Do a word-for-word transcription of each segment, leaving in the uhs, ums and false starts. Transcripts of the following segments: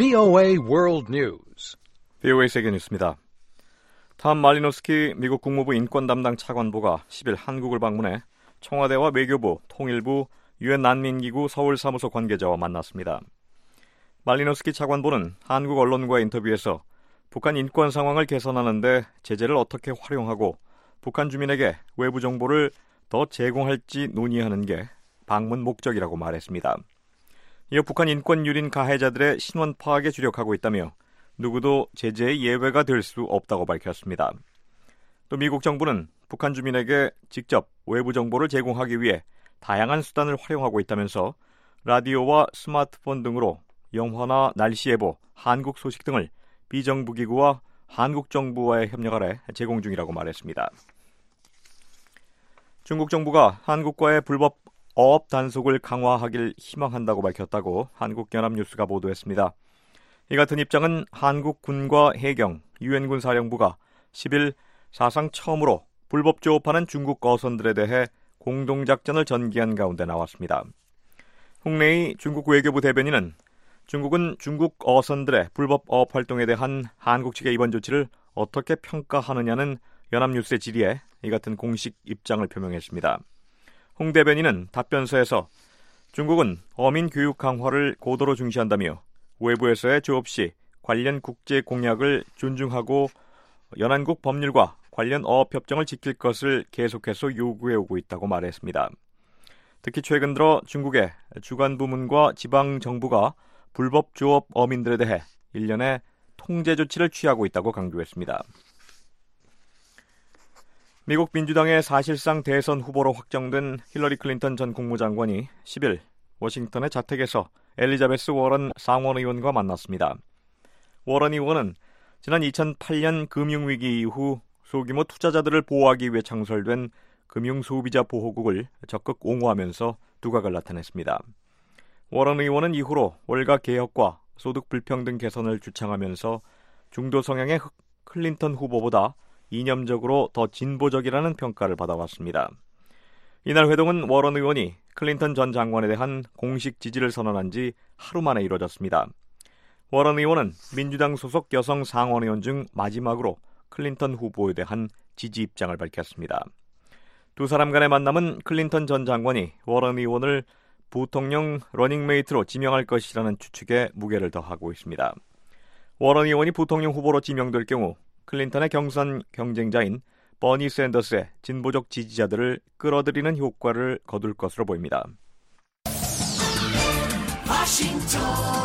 브이오에이 World News. 브이오에이 세계 뉴스입니다. 탐 말리노스키 미국 국무부 인권 담당 차관보가 십일 한국을 방문해 청와대와 외교부, 통일부, 유엔 난민기구 서울사무소 관계자와 만났습니다. 말리노스키 차관보는 한국 언론과의 인터뷰에서 북한 인권 상황을 개선하는 데 제재를 어떻게 활용하고 북한 주민에게 외부 정보를 더 제공할지 논의하는 게 방문 목적이라고 말했습니다. 이어 북한 인권 유린 가해자들의 신원 파악에 주력하고 있다며 누구도 제재의 예외가 될 수 없다고 밝혔습니다. 또 미국 정부는 북한 주민에게 직접 외부 정보를 제공하기 위해 다양한 수단을 활용하고 있다면서 라디오와 스마트폰 등으로 영화나 날씨 예보, 한국 소식 등을 비정부 기구와 한국 정부와의 협력 아래 제공 중이라고 말했습니다. 중국 정부가 한국과의 불법 어업 단속을 강화하길 희망한다고 밝혔다고 한국연합뉴스가 보도했습니다. 이 같은 입장은 한국 군과 해경, 유엔군 사령부가 십일 사상 처음으로 불법 조업하는 중국 어선들에 대해 공동작전을 전개한 가운데 나왔습니다. 홍레이 중국 외교부 대변인은 중국은 중국 어선들의 불법 어업 활동에 대한 한국 측의 이번 조치를 어떻게 평가하느냐는 연합뉴스의 질의에 이 같은 공식 입장을 표명했습니다. 홍 대변인은 답변서에서 중국은 어민 교육 강화를 고도로 중시한다며 외부에서의 조업 시 관련 국제 공약을 존중하고 연안국 법률과 관련 어업 협정을 지킬 것을 계속해서 요구해오고 있다고 말했습니다. 특히 최근 들어 중국의 주관 부문과 지방 정부가 불법 조업 어민들에 대해 일련의 통제 조치를 취하고 있다고 강조했습니다. 미국 민주당의 사실상 대선 후보로 확정된 힐러리 클린턴 전 국무장관이 십일 워싱턴의 자택에서 엘리자베스 워런 상원의원과 만났습니다. 워런 의원은 지난 이천팔 년 금융위기 이후 소규모 투자자들을 보호하기 위해 창설된 금융소비자 보호국을 적극 옹호하면서 두각을 나타냈습니다. 워런 의원은 이후로 월가 개혁과 소득 불평등 개선을 주창하면서 중도 성향의 클린턴 후보보다 이념적으로 더 진보적이라는 평가를 받아왔습니다. 이날 회동은 워런 의원이 클린턴 전 장관에 대한 공식 지지를 선언한 지 하루 만에 이뤄졌습니다. 워런 의원은 민주당 소속 여성 상원의원 중 마지막으로 클린턴 후보에 대한 지지 입장을 밝혔습니다. 두 사람 간의 만남은 클린턴 전 장관이 워런 의원을 부통령 러닝메이트로 지명할 것이라는 추측에 무게를 더하고 있습니다. 워런 의원이 부통령 후보로 지명될 경우 클린턴의 경선 경쟁자인 버니 샌더스의 진보적 지지자들을 끌어들이는 효과를 거둘 것으로 보입니다. 워싱턴,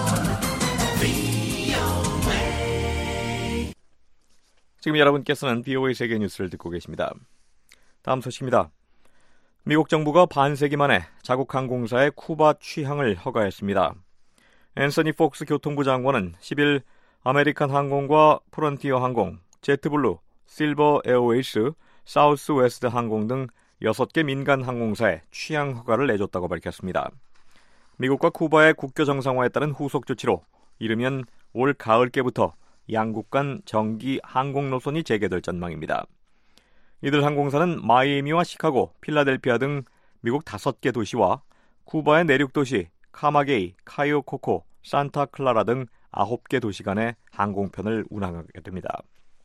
브이오에이. 지금 여러분께서는 브이오에이 세계 뉴스를 듣고 계십니다. 다음 소식입니다. 미국 정부가 반세기 만에 자국 항공사의 쿠바 취항을 허가했습니다. 앤서니 폭스 교통부 장관은 십일 아메리칸 항공과 프론티어 항공, 제트블루, 실버 에어웨이스, 사우스 웨스트 항공 등 여섯 개 민간 항공사에 취항 허가를 내줬다고 밝혔습니다. 미국과 쿠바의 국교 정상화에 따른 후속 조치로 이르면 올 가을께부터 양국 간 정기 항공 노선이 재개될 전망입니다. 이들 항공사는 마이애미와 시카고, 필라델피아 등 미국 다섯 개 도시와 쿠바의 내륙 도시 카마게이, 카이오코코, 산타클라라 등 아홉 개 도시 간의 항공편을 운항하게 됩니다.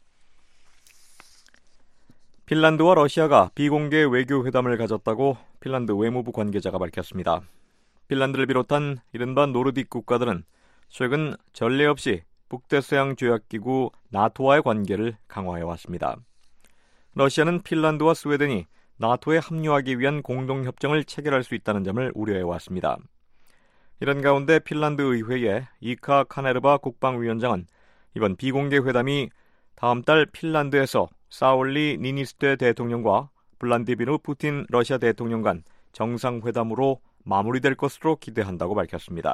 핀란드와 러시아가 비공개 외교 회담을 가졌다고 핀란드 외무부 관계자가 밝혔습니다. 핀란드를 비롯한 이른바 노르딕 국가들은 최근 전례 없이 북대서양 조약기구 나토와의 관계를 강화해왔습니다. 러시아는 핀란드와 스웨덴이 나토에 합류하기 위한 공동협정을 체결할 수 있다는 점을 우려해왔습니다. 이런 가운데 핀란드 의회의 이카 카네르바 국방위원장은 이번 비공개 회담이 다음 달 핀란드에서 사울리 니니스테 대통령과 블라디미르 푸틴 러시아 대통령 간 정상회담으로 마무리될 것으로 기대한다고 밝혔습니다.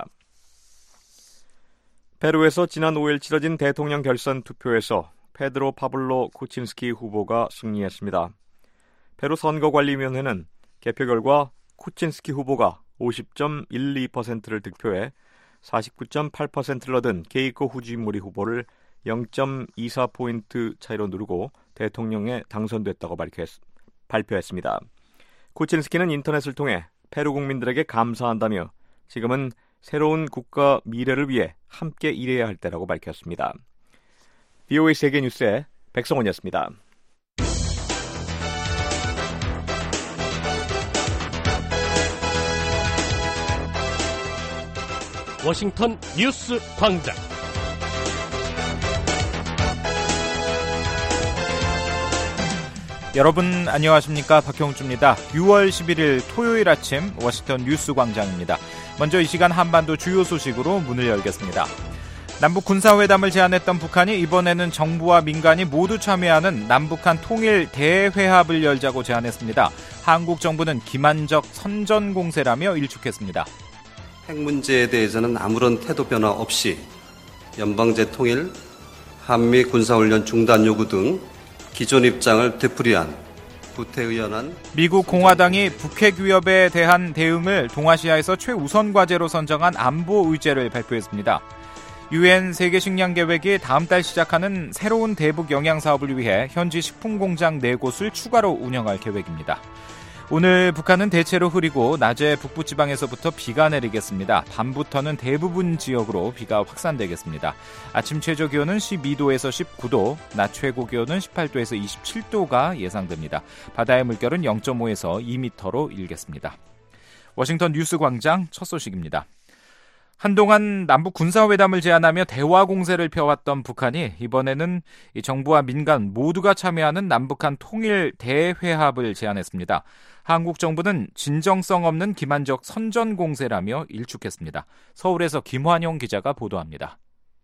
페루에서 지난 오일 치러진 대통령 결선 투표에서 페드로 파블로 쿠친스키 후보가 승리했습니다. 페루 선거관리위원회는 개표 결과 쿠친스키 후보가 오십 점 일이 퍼센트를 득표해 사십구 점 팔 퍼센트를 얻은 케이코 후지모리 후보를 영 점 이사 포인트 차이로 누르고 대통령에 당선됐다고 밝혔, 발표했습니다. 쿠친스키는 인터넷을 통해 페루 국민들에게 감사한다며 지금은 새로운 국가 미래를 위해 함께 일해야 할 때라고 밝혔습니다. 비오에이 세계뉴스의 백성원이었습니다. 워싱턴 뉴스 광장. 여러분 안녕하십니까? 박형주입니다. 유월 십일일 토요일 아침 워싱턴 뉴스 광장입니다. 먼저 이 시간 한반도 주요 소식으로 문을 열겠습니다. 남북 군사회담을 제안했던 북한이 이번에는 정부와 민간이 모두 참여하는 남북한 통일 대회합을 열자고 제안했습니다. 한국 정부는 기만적 선전공세라며 일축했습니다. 핵 문제에 대해서는 아무런 태도 변화 없이 연방제 통일, 한미 군사훈련 중단 요구 등 기존 입장을 되풀이한 구태의연한 미국 공화당이 북핵 위협에 대한 대응을 동아시아에서 최우선 과제로 선정한 안보 의제를 발표했습니다. 유엔 세계식량계획이 다음 달 시작하는 새로운 대북 영양 사업을 위해 현지 식품공장 네 곳을 추가로 운영할 계획입니다. 오늘 북한은 대체로 흐리고 낮에 북부지방에서부터 비가 내리겠습니다. 밤부터는 대부분 지역으로 비가 확산되겠습니다. 아침 최저기온은 십이도에서 십구도, 낮 최고기온은 십팔도에서 이십칠도가 예상됩니다. 바다의 물결은 영점오에서 이 미터로 일겠습니다. 워싱턴 뉴스광장 첫 소식입니다. 한동안 남북 군사회담을 제안하며 대화 공세를 펴왔던 북한이 이번에는 정부와 민간 모두가 참여하는 남북한 통일 대회합을 제안했습니다. 한국 정부는 진정성 없는 기만적 선전공세라며 일축했습니다. 서울에서 김환용 기자가 보도합니다.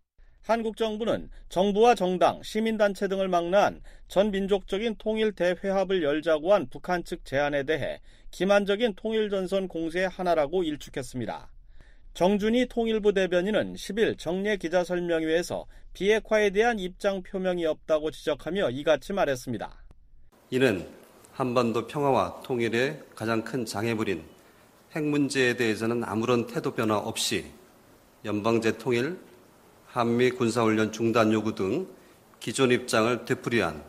한국 정부는 정부와 정당, 시민단체 등을 망라한 전민족적인 통일 대회합을 열자고 한 북한 측 제안에 대해 기만적인 통일전선 공세의 하나라고 일축했습니다. 정준희 통일부 대변인은 십일 정례 기자설명회에서 비핵화에 대한 입장 표명이 없다고 지적하며 이같이 말했습니다. 이는 한반도 평화와 통일에 가장 큰 장애물인 핵 문제에 대해서는 아무런 태도 변화 없이 연방제 통일, 한미 군사훈련 중단 요구 등 기존 입장을 되풀이한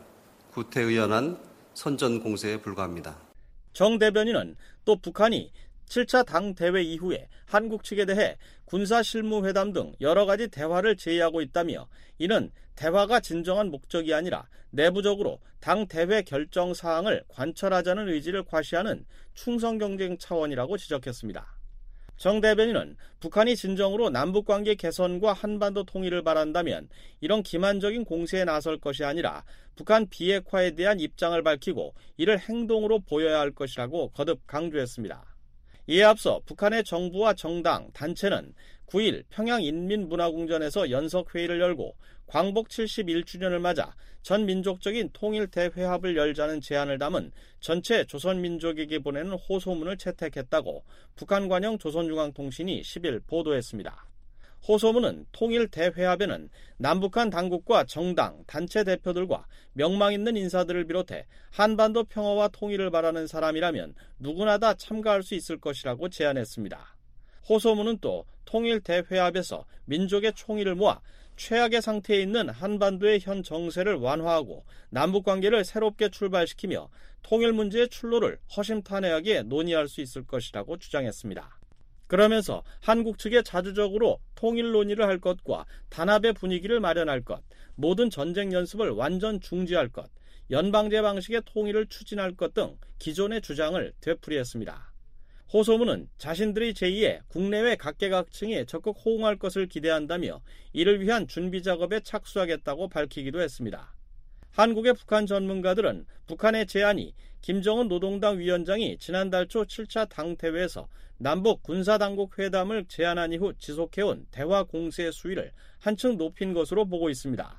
구태의연한 선전공세에 불과합니다. 정 대변인은 또 북한이 칠 차 당대회 이후에 한국 측에 대해 군사실무회담 등 여러 가지 대화를 제의하고 있다며 이는 대화가 진정한 목적이 아니라 내부적으로 당대회 결정 사항을 관철하자는 의지를 과시하는 충성경쟁 차원이라고 지적했습니다. 정 대변인은 북한이 진정으로 남북관계 개선과 한반도 통일을 바란다면 이런 기만적인 공세에 나설 것이 아니라 북한 비핵화에 대한 입장을 밝히고 이를 행동으로 보여야 할 것이라고 거듭 강조했습니다. 이에 앞서 북한의 정부와 정당, 단체는 구일 평양인민문화궁전에서 연석회의를 열고 광복 칠십일주년을 맞아 전민족적인 통일 대회합을 열자는 제안을 담은 전체 조선민족에게 보내는 호소문을 채택했다고 북한관영 조선중앙통신이 십일 보도했습니다. 호소문은 통일 대회합에는 남북한 당국과 정당, 단체 대표들과 명망 있는 인사들을 비롯해 한반도 평화와 통일을 바라는 사람이라면 누구나 다 참가할 수 있을 것이라고 제안했습니다. 호소문은 또 통일 대회합에서 민족의 총의를 모아 최악의 상태에 있는 한반도의 현 정세를 완화하고 남북관계를 새롭게 출발시키며 통일 문제의 출로를 허심탄회하게 논의할 수 있을 것이라고 주장했습니다. 그러면서 한국 측에 자주적으로 통일 논의를 할 것과 단합의 분위기를 마련할 것, 모든 전쟁 연습을 완전 중지할 것, 연방제 방식의 통일을 추진할 것 등 기존의 주장을 되풀이했습니다. 호소문은 자신들의 제의에 국내외 각계각층이 적극 호응할 것을 기대한다며 이를 위한 준비 작업에 착수하겠다고 밝히기도 했습니다. 한국의 북한 전문가들은 북한의 제안이 김정은 노동당 위원장이 지난달 초 칠 차 당대회에서 남북 군사당국 회담을 제안한 이후 지속해온 대화 공세의 수위를 한층 높인 것으로 보고 있습니다.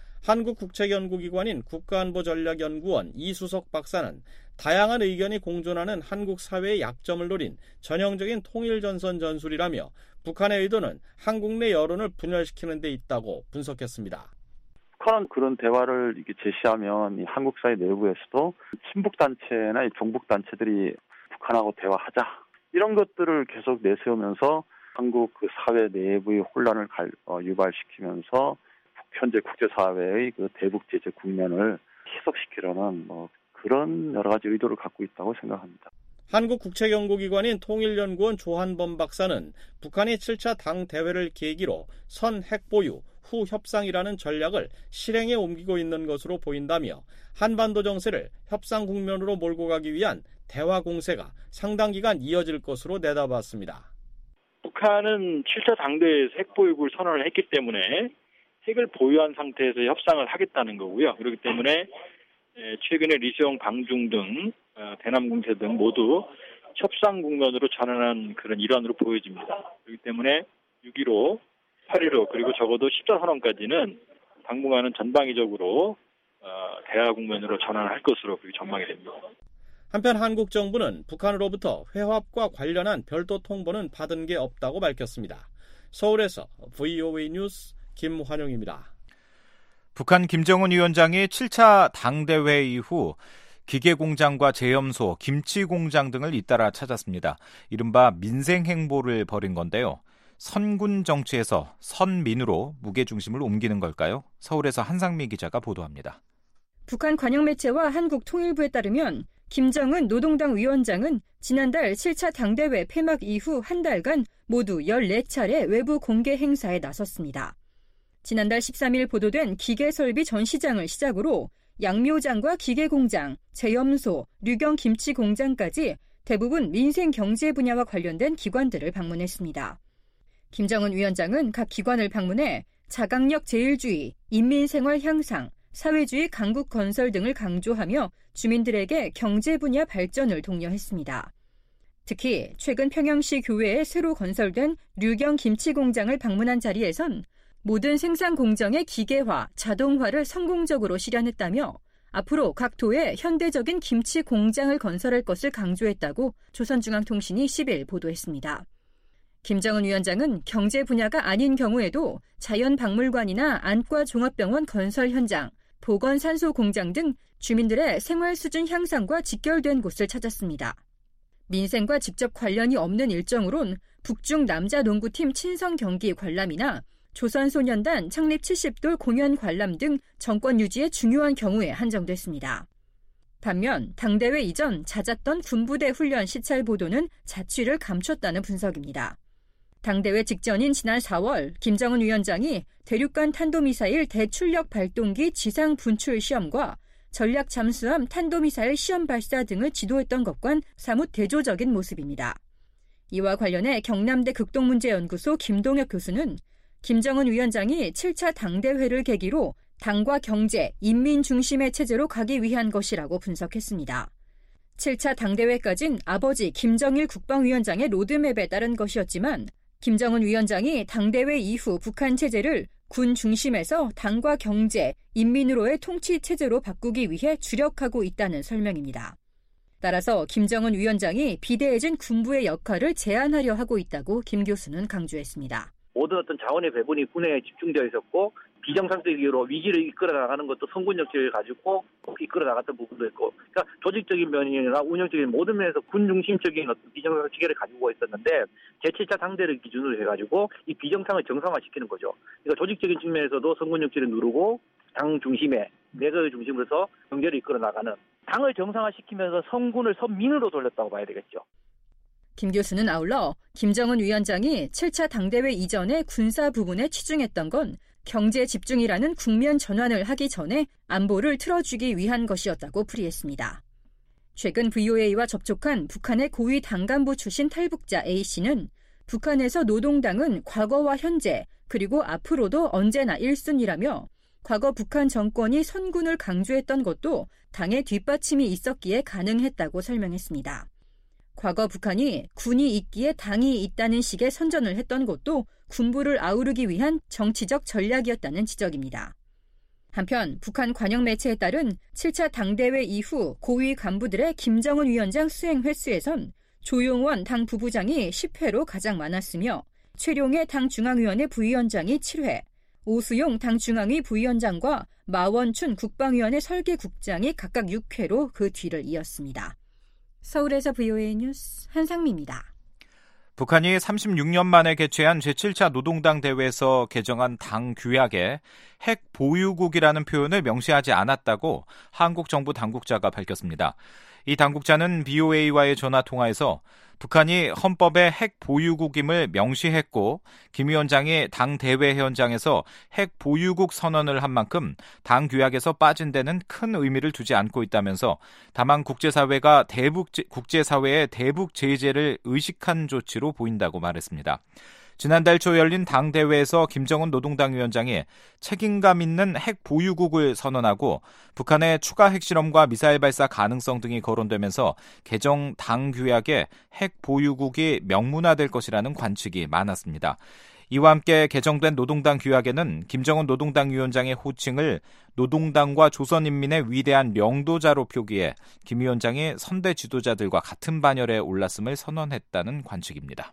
한국국책연구기관인 국가안보전략연구원 이수석 박사는 다양한 의견이 공존하는 한국 사회의 약점을 노린 전형적인 통일전선 전술이라며 북한의 의도는 한국 내 여론을 분열시키는 데 있다고 분석했습니다. 북한은 그런 대화를 이렇게 제시하면 이 한국 사회 내부에서도 친북단체나 이 종북단체들이 북한하고 대화하자 이런 것들을 계속 내세우면서 한국 그 사회 내부의 혼란을 갈, 어, 유발시키면서 현재 국제사회의 그 대북 제재 국면을 희석시키려는 뭐 그런 여러 가지 의도를 갖고 있다고 생각합니다. 한국국책연구기관인 통일연구원 조한범 박사는 북한이 칠 차 당 대회를 계기로 선 핵보유 후 협상이라는 전략을 실행에 옮기고 있는 것으로 보인다며 한반도 정세를 협상 국면으로 몰고 가기 위한 대화 공세가 상당 기간 이어질 것으로 내다봤습니다. 북한은 칠 차 당대회에서 핵보유국을 선언을 했기 때문에 핵을 보유한 상태에서 협상을 하겠다는 거고요. 그렇기 때문에 최근에 리수용 방중 등 대남 공세 등 모두 협상 국면으로 전환한 그런 일환으로 보여집니다. 그렇기 때문에 육 일오, 팔 일오 그리고 적어도 십자 선언까지는 당분간은 전방위적으로 대화 국면으로 전환할 것으로 그렇게 전망이 됩니다. 한편 한국 정부는 북한으로부터 회합과 관련한 별도 통보는 받은 게 없다고 밝혔습니다. 서울에서 브이오에이 뉴스 김환영입니다. 북한 김정은 위원장이 칠 차 당대회 이후 기계공장과 제염소, 김치공장 등을 잇따라 찾았습니다. 이른바 민생행보를 벌인 건데요. 선군 정치에서 선민으로 무게중심을 옮기는 걸까요? 서울에서 한상미 기자가 보도합니다. 북한 관영매체와 한국통일부에 따르면 김정은 노동당 위원장은 지난달 칠 차 당대회 폐막 이후 한 달간 모두 열네 차례 외부 공개 행사에 나섰습니다. 지난달 십삼 일 보도된 기계설비 전시장을 시작으로 양묘장과 기계공장, 제염소, 류경김치공장까지 대부분 민생경제 분야와 관련된 기관들을 방문했습니다. 김정은 위원장은 각 기관을 방문해 자강력 제일주의, 인민생활 향상, 사회주의 강국 건설 등을 강조하며 주민들에게 경제 분야 발전을 독려했습니다. 특히 최근 평양시 교외에 새로 건설된 류경 김치공장을 방문한 자리에선 모든 생산 공정의 기계화, 자동화를 성공적으로 실현했다며 앞으로 각 도에 현대적인 김치 공장을 건설할 것을 강조했다고 조선중앙통신이 십 일 보도했습니다. 김정은 위원장은 경제 분야가 아닌 경우에도 자연박물관이나 안과종합병원 건설 현장, 보건산소 공장 등 주민들의 생활 수준 향상과 직결된 곳을 찾았습니다. 민생과 직접 관련이 없는 일정으론 북중 남자 농구팀 친선 경기 관람이나 조선소년단 창립 칠십 돌 공연 관람 등 정권 유지에 중요한 경우에 한정됐습니다. 반면 당대회 이전 잦았던 군부대 훈련 시찰 보도는 자취를 감췄다는 분석입니다. 당대회 직전인 지난 사월 김정은 위원장이 대륙간 탄도미사일 대출력 발동기 지상 분출 시험과 전략 잠수함 탄도미사일 시험 발사 등을 지도했던 것과는 사뭇 대조적인 모습입니다. 이와 관련해 경남대 극동문제연구소 김동혁 교수는 김정은 위원장이 칠 차 당대회를 계기로 당과 경제, 인민 중심의 체제로 가기 위한 것이라고 분석했습니다. 칠 차 당대회까진 아버지 김정일 국방위원장의 로드맵에 따른 것이었지만 김정은 위원장이 당대회 이후 북한 체제를 군 중심에서 당과 경제, 인민으로의 통치 체제로 바꾸기 위해 주력하고 있다는 설명입니다. 따라서 김정은 위원장이 비대해진 군부의 역할을 제한하려 하고 있다고 김 교수는 강조했습니다. 모든 어떤 자원의 배분이 군에 집중되어 있었고 비정상적으로 위기를 이끌어 나가는 것도 성군 역량을 가지고 이끌어 나갔던 부분도 있고, 그러니까 조직적인 면이나 운영적인 모든 면에서 군 중심적인 어떤 비정상 체계를 가지고 있었는데 제칠 차 당대를 기준으로 해가지고 이 비정상을 정상화시키는 거죠. 그러니까 조직적인 측면에서도 성군 역량을 누르고 당 중심에 내각을 중심으로서 경제를 이끌어 나가는, 당을 정상화시키면서 성군을 선민으로 돌렸다고 봐야 되겠죠. 김 교수는 아울러 김정은 위원장이 칠 차 당대회 이전에 군사 부분에 치중했던 건 경제 집중이라는 국면 전환을 하기 전에 안보를 틀어주기 위한 것이었다고 풀이했습니다. 최근 브이오에이와 접촉한 북한의 고위 당간부 출신 탈북자 A씨는 북한에서 노동당은 과거와 현재 그리고 앞으로도 언제나 일 순위라며 과거 북한 정권이 선군을 강조했던 것도 당의 뒷받침이 있었기에 가능했다고 설명했습니다. 과거 북한이 군이 있기에 당이 있다는 식의 선전을 했던 것도 군부를 아우르기 위한 정치적 전략이었다는 지적입니다. 한편 북한 관영 매체에 따른 칠 차 당대회 이후 고위 간부들의 김정은 위원장 수행 횟수에선 조용원 당 부부장이 십 회로 가장 많았으며 최룡해 당 중앙위원회 부위원장이 칠 회, 오수용 당 중앙위 부위원장과 마원춘 국방위원회 설계국장이 각각 육 회로 그 뒤를 이었습니다. 서울에서 브이오에이 뉴스 한상미입니다. 북한이 삼십육 년 만에 개최한 제칠 차 노동당 대회에서 개정한 당 규약에 핵 보유국이라는 표현을 명시하지 않았다고 한국 정부 당국자가 밝혔습니다. 이 당국자는 비오에이와의 전화 통화에서 북한이 헌법에 핵 보유국임을 명시했고 김 위원장이 당 대회 현장에서 핵 보유국 선언을 한 만큼 당 규약에서 빠진 데는 큰 의미를 두지 않고 있다면서 다만 국제사회가 대북 국제사회의 대북 제재를 의식한 조치로 보인다고 말했습니다. 지난달 초 열린 당 대회에서 김정은 노동당 위원장이 책임감 있는 핵 보유국을 선언하고 북한의 추가 핵실험과 미사일 발사 가능성 등이 거론되면서 개정 당 규약에 핵 보유국이 명문화될 것이라는 관측이 많았습니다. 이와 함께 개정된 노동당 규약에는 김정은 노동당 위원장의 호칭을 노동당과 조선인민의 위대한領導자로 표기해 김 위원장이 선대 지도자들과 같은 반열에 올랐음을 선언했다는 관측입니다.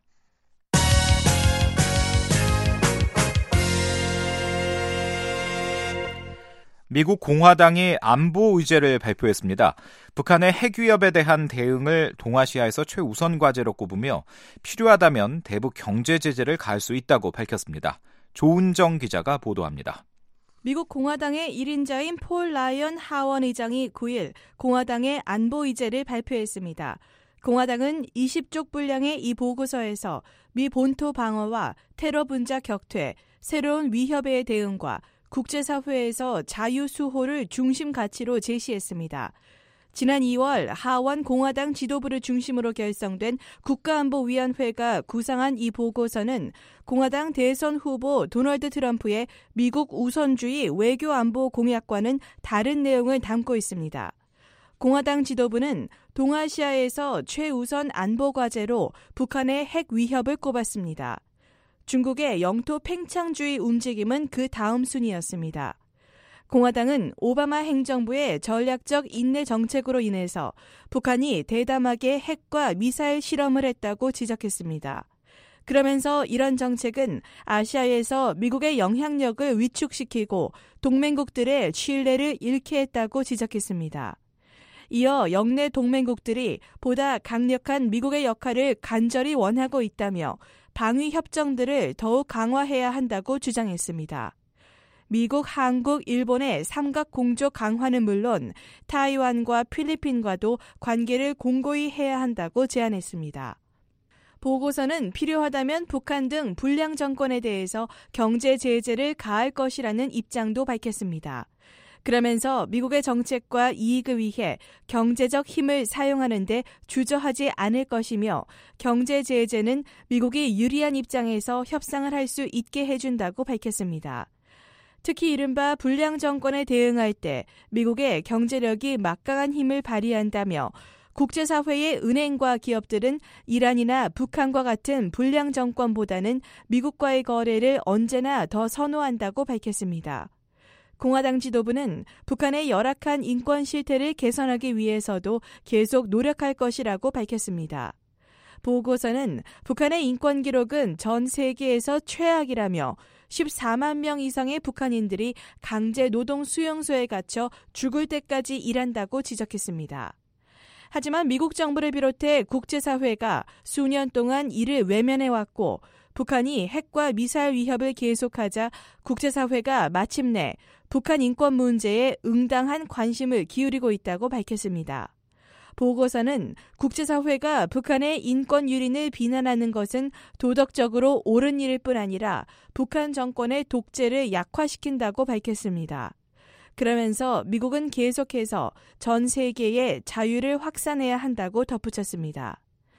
미국 공화당이 안보 의제를 발표했습니다. 북한의 핵 위협에 대한 대응을 동아시아에서 최우선 과제로 꼽으며 필요하다면 대북 경제 제재를 가할 수 있다고 밝혔습니다. 조은정 기자가 보도합니다. 미국 공화당의 일 인자인 폴 라이언 하원 의장이 구일 공화당의 안보 의제를 발표했습니다. 공화당은 이십 쪽 분량의 이 보고서에서 미 본토 방어와 테러 분자 격퇴, 새로운 위협에 대응과 국제사회에서 자유수호를 중심 가치로 제시했습니다. 지난 이월 하원 공화당 지도부를 중심으로 결성된 국가안보위원회가 구상한 이 보고서는 공화당 대선 후보 도널드 트럼프의 미국 우선주의 외교안보 공약과는 다른 내용을 담고 있습니다. 공화당 지도부는 동아시아에서 최우선 안보 과제로 북한의 핵 위협을 꼽았습니다. 중국의 영토 팽창주의 움직임은 그 다음 순위였습니다. 공화당은 오바마 행정부의 전략적 인내 정책으로 인해서 북한이 대담하게 핵과 미사일 실험을 했다고 지적했습니다. 그러면서 이런 정책은 아시아에서 미국의 영향력을 위축시키고 동맹국들의 신뢰를 잃게 했다고 지적했습니다. 이어 영내 동맹국들이 보다 강력한 미국의 역할을 간절히 원하고 있다며 방위 협정들을 더욱 강화해야 한다고 주장했습니다. 미국, 한국, 일본의 삼각 공조 강화는 물론 타이완과 필리핀과도 관계를 공고히 해야 한다고 제안했습니다. 보고서는 필요하다면 북한 등 불량 정권에 대해서 경제 제재를 가할 것이라는 입장도 밝혔습니다. 그러면서 미국의 정책과 이익을 위해 경제적 힘을 사용하는 데 주저하지 않을 것이며 경제 제재는 미국이 유리한 입장에서 협상을 할 수 있게 해준다고 밝혔습니다. 특히 이른바 불량 정권에 대응할 때 미국의 경제력이 막강한 힘을 발휘한다며 국제사회의 은행과 기업들은 이란이나 북한과 같은 불량 정권보다는 미국과의 거래를 언제나 더 선호한다고 밝혔습니다. 공화당 지도부는 북한의 열악한 인권 실태를 개선하기 위해서도 계속 노력할 것이라고 밝혔습니다. 보고서는 북한의 인권 기록은 전 세계에서 최악이라며 십사만 명 이상의 북한인들이 강제 노동 수용소에 갇혀 죽을 때까지 일한다고 지적했습니다. 하지만 미국 정부를 비롯해 국제사회가 수년 동안 이를 외면해왔고 북한이 핵과 미사일 위협을 계속하자 국제사회가 마침내 북한 인권 문제에 응당한 관심을 기울이고 있다고 밝혔습니다. 보고서는 국제사회가 북한의 인권 유린을 비난하는 것은 도덕적으로 옳은 일일 뿐 아니라 북한 정권의 독재를 약화시킨다고 밝혔습니다. 그러면서 미국은 계속해서 전 세계에 자유를 확산해야 한다고 덧붙였습니다.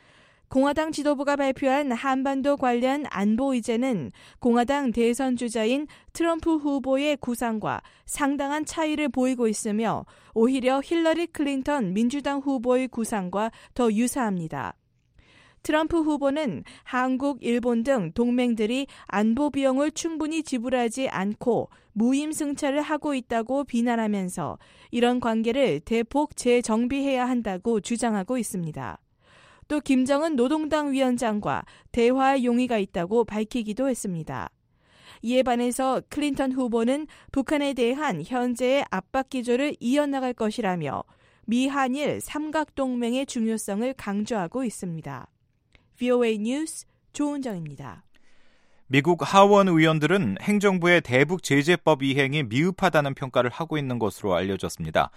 공화당 지도부가 발표한 한반도 관련 안보 의제는 공화당 대선 주자인 트럼프 후보의 구상과 상당한 차이를 보이고 있으며 오히려 힐러리 클린턴 민주당 후보의 구상과 더 유사합니다. 트럼프 후보는 한국, 일본 등 동맹들이 안보 비용을 충분히 지불하지 않고 무임승차를 하고 있다고 비난하면서 이런 관계를 대폭 재정비해야 한다고 주장하고 있습니다. 또 김정은 노동당 위원장과 대화의 용의가 있다고 밝히기도 했습니다. 이에 반해서 클린턴 후보는 북한에 대한 현재의 압박 기조를 이어나갈 것이라며 미한일 삼각동맹의 중요성을 강조하고 있습니다. 브이오에이 뉴스 조은정입니다. 미국 하원 의원들은 행정부의 대북 제재법 이행이 미흡하다는 평가를 하고 있는 것으로 알려졌습니다.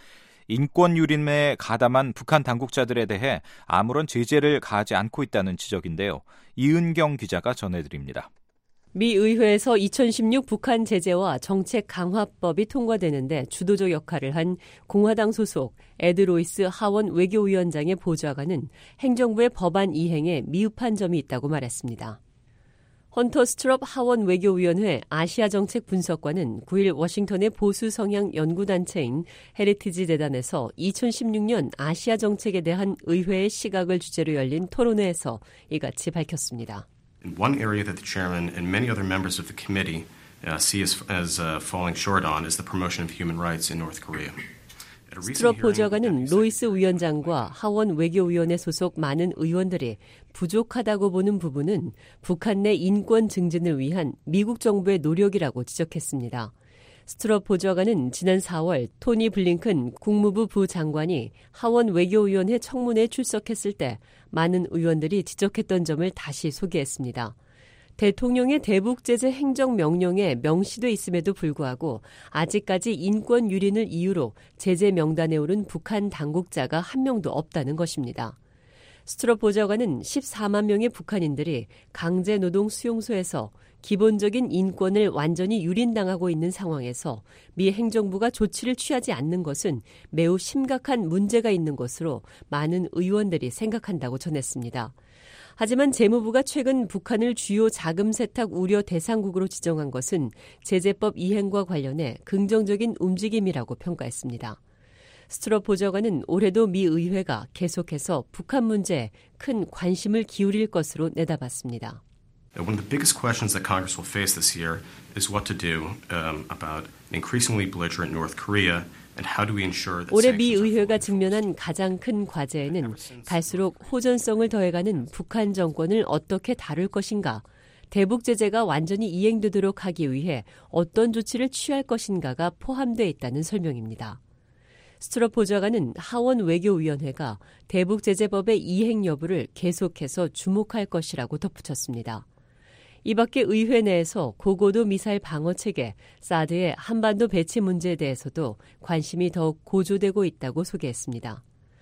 인권 유린에 가담한 북한 당국자들에 대해 아무런 제재를 가하지 않고 있다는 지적인데요. 이은경 기자가 전해드립니다. 미 의회에서 이천십육 북한 제재와 정책 강화법이 통과되는데 주도적 역할을 한 공화당 소속 에드 로이스 하원 외교위원장의 보좌관은 행정부의 법안 이행에 미흡한 점이 있다고 말했습니다. 헌터 스트럽 하원 외교위원회 아시아 정책 분석관은 구일 워싱턴의 보수 성향 연구단체인 헤리티지 재단에서 이천십육 년 아시아 정책에 대한 의회의 시각을 주제로 열린 토론회에서 이같이 밝혔습니다. One area that the chairman and many other members of the committee uh, see as, as uh, falling short on is the promotion of human rights in North Korea. 스트럽 보좌관은 로이스 위원장과 하원 외교위원회 소속 많은 의원들이 부족하다고 보는 부분은 북한 내 인권 증진을 위한 미국 정부의 노력이라고 지적했습니다. 스트럽 보좌관은 지난 사월 토니 블링컨 국무부 부장관이 하원 외교위원회 청문회에 출석했을 때 많은 의원들이 지적했던 점을 다시 소개했습니다. 대통령의 대북 제재 행정명령에 명시돼 있음에도 불구하고 아직까지 인권 유린을 이유로 제재 명단에 오른 북한 당국자가 한 명도 없다는 것입니다. 스트럽 보좌관은 십사만 명의 북한인들이 강제노동 수용소에서 기본적인 인권을 완전히 유린당하고 있는 상황에서 미 행정부가 조치를 취하지 않는 것은 매우 심각한 문제가 있는 것으로 많은 의원들이 생각한다고 전했습니다. 하지만 재무부가 최근 북한을 주요 자금 세탁 우려 대상국으로 지정한 것은 제재법 이행과 관련해 긍정적인 움직임이라고 평가했습니다. 스트럽 보좌관은 올해도 미 의회가 계속해서 북한 문제에 큰 관심을 기울일 것으로 내다봤습니다. One of the biggest questions that Congress will face this year is what to do um, about increasingly belligerent North Korea. 올해 미 의회가 직면한 가장 큰 과제에는 갈수록 호전성을 더해가는 북한 정권을 어떻게 다룰 것인가, 대북 제재가 완전히 이행되도록 하기 위해 어떤 조치를 취할 것인가가 포함되어 있다는 설명입니다. 스트럽 보좌관은 하원 외교위원회가 대북 제재법의 이행 여부를 계속해서 주목할 것이라고 덧붙였습니다. 이 밖에 의회 내에서 고고도 미사일 방어 체계, 사드의 한반도 배치 문제에 대해서도 관심이 더욱 고조되고 있다고 소개했습니다.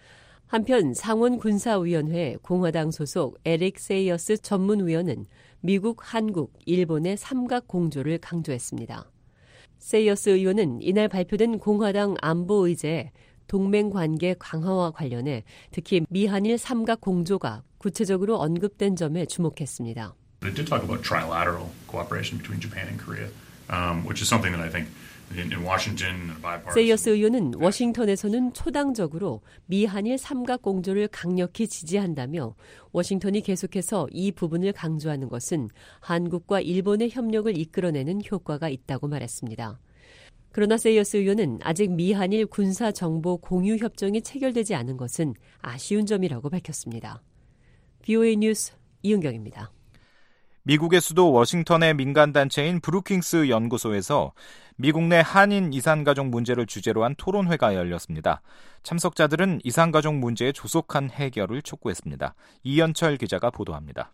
한편 상원군사위원회 공화당 소속 에릭 세이어스 전문위원은 미국, 한국, 일본의 삼각 공조를 강조했습니다. 세이어스 의원은 이날 발표된 공화당 안보 의제에 동맹 관계 강화와 관련해 특히 미한일 삼각 공조가 구체적으로 언급된 점에 주목했습니다. It did talk about trilateral cooperation between Japan and Korea, um, which is something that I think in, in Washington, bipartisan. 세이어스 의원은 워싱턴에서는 초당적으로 미한일 삼각 공조를 강력히 지지한다며 워싱턴이 계속해서 이 부분을 강조하는 것은 한국과 일본의 협력을 이끌어내는 효과가 있다고 말했습니다. 그러나 세이어스 의원은 아직 미한일 군사 정보 공유 협정이 체결되지 않은 것은 아쉬운 점이라고 밝혔습니다. 비오에이 뉴스 이은경입니다. 미국의 수도 워싱턴의 민간단체인 브루킹스 연구소에서 미국 내 한인 이산가족 문제를 주제로 한 토론회가 열렸습니다. 참석자들은 이산가족 문제의 조속한 해결을 촉구했습니다. 이현철 기자가 보도합니다.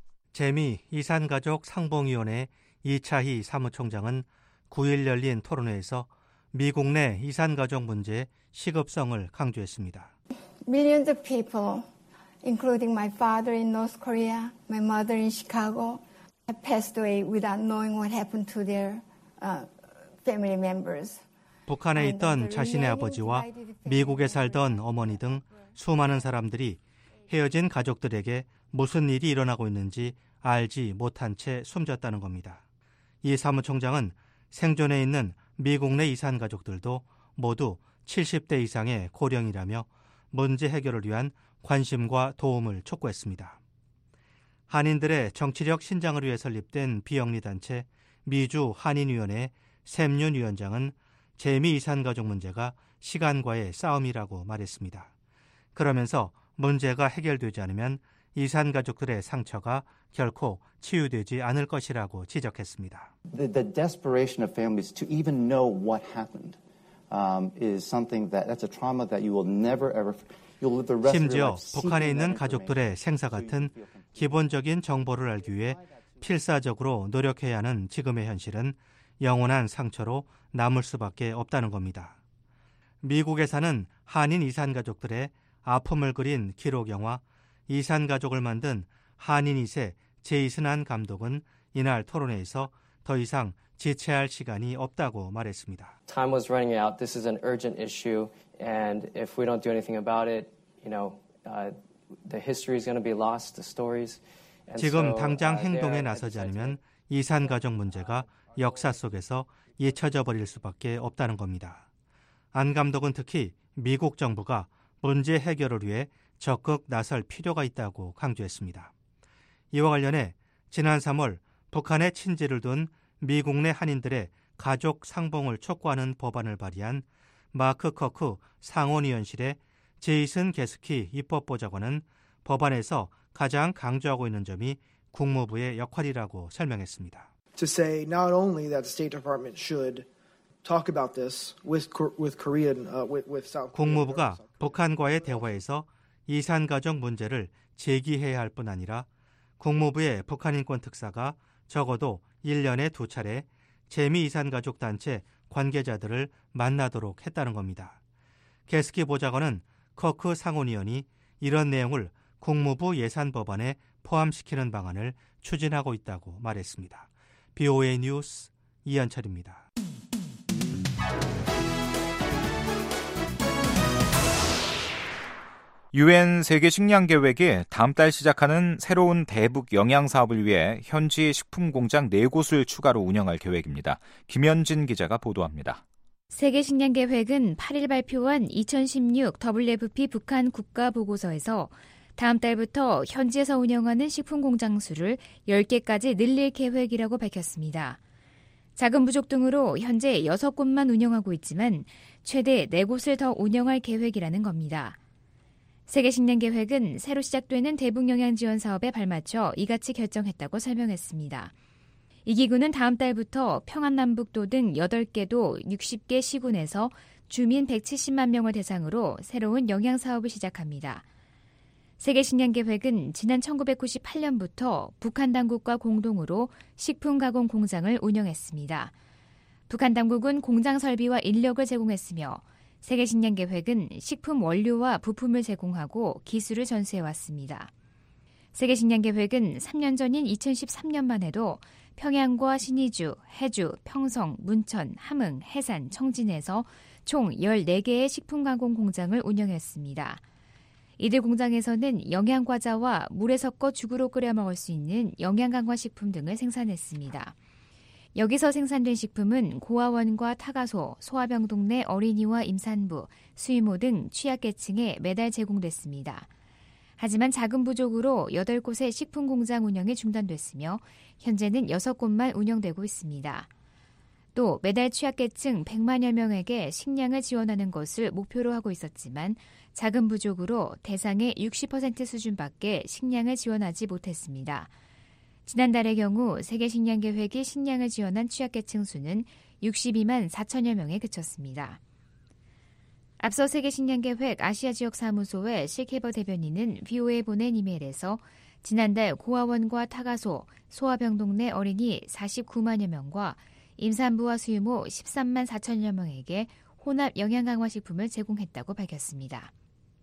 재미 이산가족 상봉위원회 이차희 사무총장은 구일 열린 토론회에서 미국 내 이산가족 문제의 시급성을 강조했습니다. Millions of people, including my father in North Korea, my mother in Chicago, have passed away without knowing what happened to their uh, family members. 북한에 있던 자신의 아버지와 미국에 살던 어머니 등 수많은 사람들이 헤어진 가족들에게 무슨 일이 일어나고 있는지 알지 못한 채 숨졌다는 겁니다. 이 사무총장은 생존해 있는 미국 내 이산 가족들도 모두 칠십 대 이상의 고령이라며 문제 해결을 위한 관심과 도움을 촉구했습니다. 한인들의 정치력 신장을 위해 설립된 비영리단체 미주 한인위원회 샘윤 위원장은 재미 이산가족 문제가 시간과의 싸움이라고 말했습니다. 그러면서 문제가 해결되지 않으면 이산가족들의 상처가 결코 치유되지 않을 것이라고 지적했습니다. The, the desperation of families to even know what happened um, is something that that's a trauma that you will never ever 심지어 북한에 있는 가족들의 생사 같은 기본적인 정보를 알기 위해 필사적으로 노력해야 하는 지금의 현실은 영원한 상처로 남을 수밖에 없다는 겁니다. 미국에 사는 한인 이산가족들의 아픔을 그린 기록 영화 이산가족을 만든 한인 이 세 제이슨한 감독은 이날 토론회에서 더 이상 지체할 시간이 없다고 말했습니다. Time was running out. This is an urgent issue, and if we don't do anything about it, you know, uh, the history is going to be lost, the stories. 지금 당장 행동에 나서지 않으면 이산가족 문제가 역사 속에서 잊혀져 버릴 수밖에 없다는 겁니다. 안 감독은 특히 미국 정부가 문제 해결을 위해 적극 나설 필요가 있다고 강조했습니다. 이와 관련해 지난 삼월 북한의 친지를 둔 미국 내 한인들의 가족 상봉을 촉구하는 법안을 발의한 마크 커크 상원의원실의 제이슨 게스키 입법보좌관은 법안에서 가장 강조하고 있는 점이 국무부의 역할이라고 설명했습니다. To say not only that the State Department should talk about this with with Korean uh, with with South. 국무부가 북한과의 대화에서 이산가족 문제를 제기해야 할 뿐 아니라 국무부의 북한인권 특사가 적어도 일 년에 두 차례 재미 이산가족 단체 관계자들을 만나도록 했다는 겁니다. 게스키 보좌관은 커크 상원의원이 이런 내용을 국무부 예산 법안에 포함시키는 방안을 추진하고 있다고 말했습니다. 비오에이 뉴스 이현철입니다. 유엔 세계 식량 계획이 다음 달 시작하는 새로운 대북 영양 사업을 위해 현지 식품 공장 네 곳을 추가로 운영할 계획입니다. 김현진 기자가 보도합니다. 세계 식량 계획은 팔 일 발표한 이천십육 더블유에프피 북한 국가 보고서에서 다음 달부터 현지에서 운영하는 식품 공장 수를 열 개까지 늘릴 계획이라고 밝혔습니다. 자금 부족 등으로 현재 여섯 곳만 운영하고 있지만 최대 네 곳을 더 운영할 계획이라는 겁니다. 세계식량계획은 새로 시작되는 대북영양지원 사업에 발맞춰 이같이 결정했다고 설명했습니다. 이 기구는 다음 달부터 평안남북도 등 여덟 개도 육십 개 시군에서 주민 백칠십만 명을 대상으로 새로운 영양사업을 시작합니다. 세계식량계획은 지난 천구백구십팔 년부터 북한 당국과 공동으로 식품 가공 공장을 운영했습니다. 북한 당국은 공장 설비와 인력을 제공했으며 세계식량계획은 식품 원료와 부품을 제공하고 기술을 전수해왔습니다. 세계식량계획은 삼 년 전인 이천십삼 년만 해도 평양과 신의주, 해주, 평성, 문천, 함흥, 해산, 청진에서 총 열네 개의 식품 가공 공장을 운영했습니다. 이들 공장에서는 영양과자와 물에 섞어 죽으로 끓여 먹을 수 있는 영양강화식품 등을 생산했습니다. 여기서 생산된 식품은 고아원과 타가소, 소아병동 내 어린이와 임산부, 수의모 등 취약계층에 매달 제공됐습니다. 하지만 자금 부족으로 여덟 곳의 식품 공장 운영이 중단됐으며 현재는 여섯 곳만 운영되고 있습니다. 또 매달 취약계층 백만여 명에게 식량을 지원하는 것을 목표로 하고 있었지만 자금 부족으로 대상의 육십 퍼센트 수준밖에 식량을 지원하지 못했습니다. 지난달의 경우 세계식량계획이 식량을 지원한 취약계층 수는 육십이만 사천여 명에 그쳤습니다. 앞서 세계식량계획 아시아지역사무소의 실케버 대변인은 비오에이에 보낸 이메일에서 지난달 고아원과 타가소, 소아병동 내 어린이 사십구만여 명과 임산부와 수유모 십삼만 사천여 명에게 혼합 영양강화식품을 제공했다고 밝혔습니다.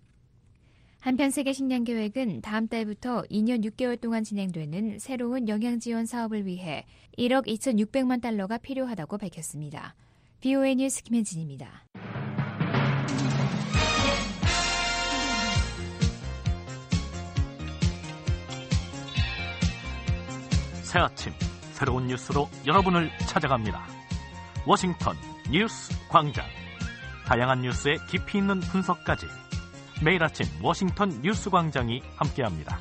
한편 세계식량계획은 다음 달부터 이 년 육 개월 동안 진행되는 새로운 영양지원 사업을 위해 일억 이천육백만 달러가 필요하다고 밝혔습니다. 비오에이 뉴스 김현진입니다. 새 아침 새로운 뉴스로 여러분을 찾아갑니다. 워싱턴 뉴스 광장. 다양한 뉴스의 깊이 있는 분석까지 매일 아침 워싱턴 뉴스 광장이 함께합니다.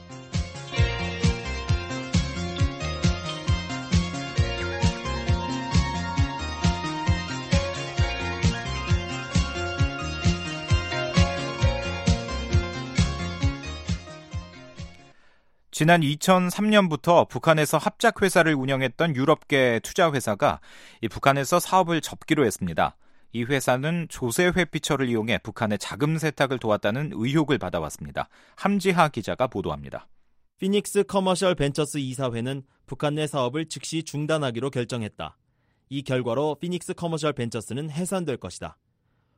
지난 이천삼 년부터 북한에서 합작회사를 운영했던 유럽계 투자회사가 이 북한에서 사업을 접기로 했습니다. 이 회사는 조세 회피처를 이용해 북한의 자금 세탁을 도왔다는 의혹을 받아왔습니다. 함지하 기자가 보도합니다. 피닉스 커머셜 벤처스 이사회는 북한 내 사업을 즉시 중단하기로 결정했다. 이 결과로 피닉스 커머셜 벤처스는 해산될 것이다.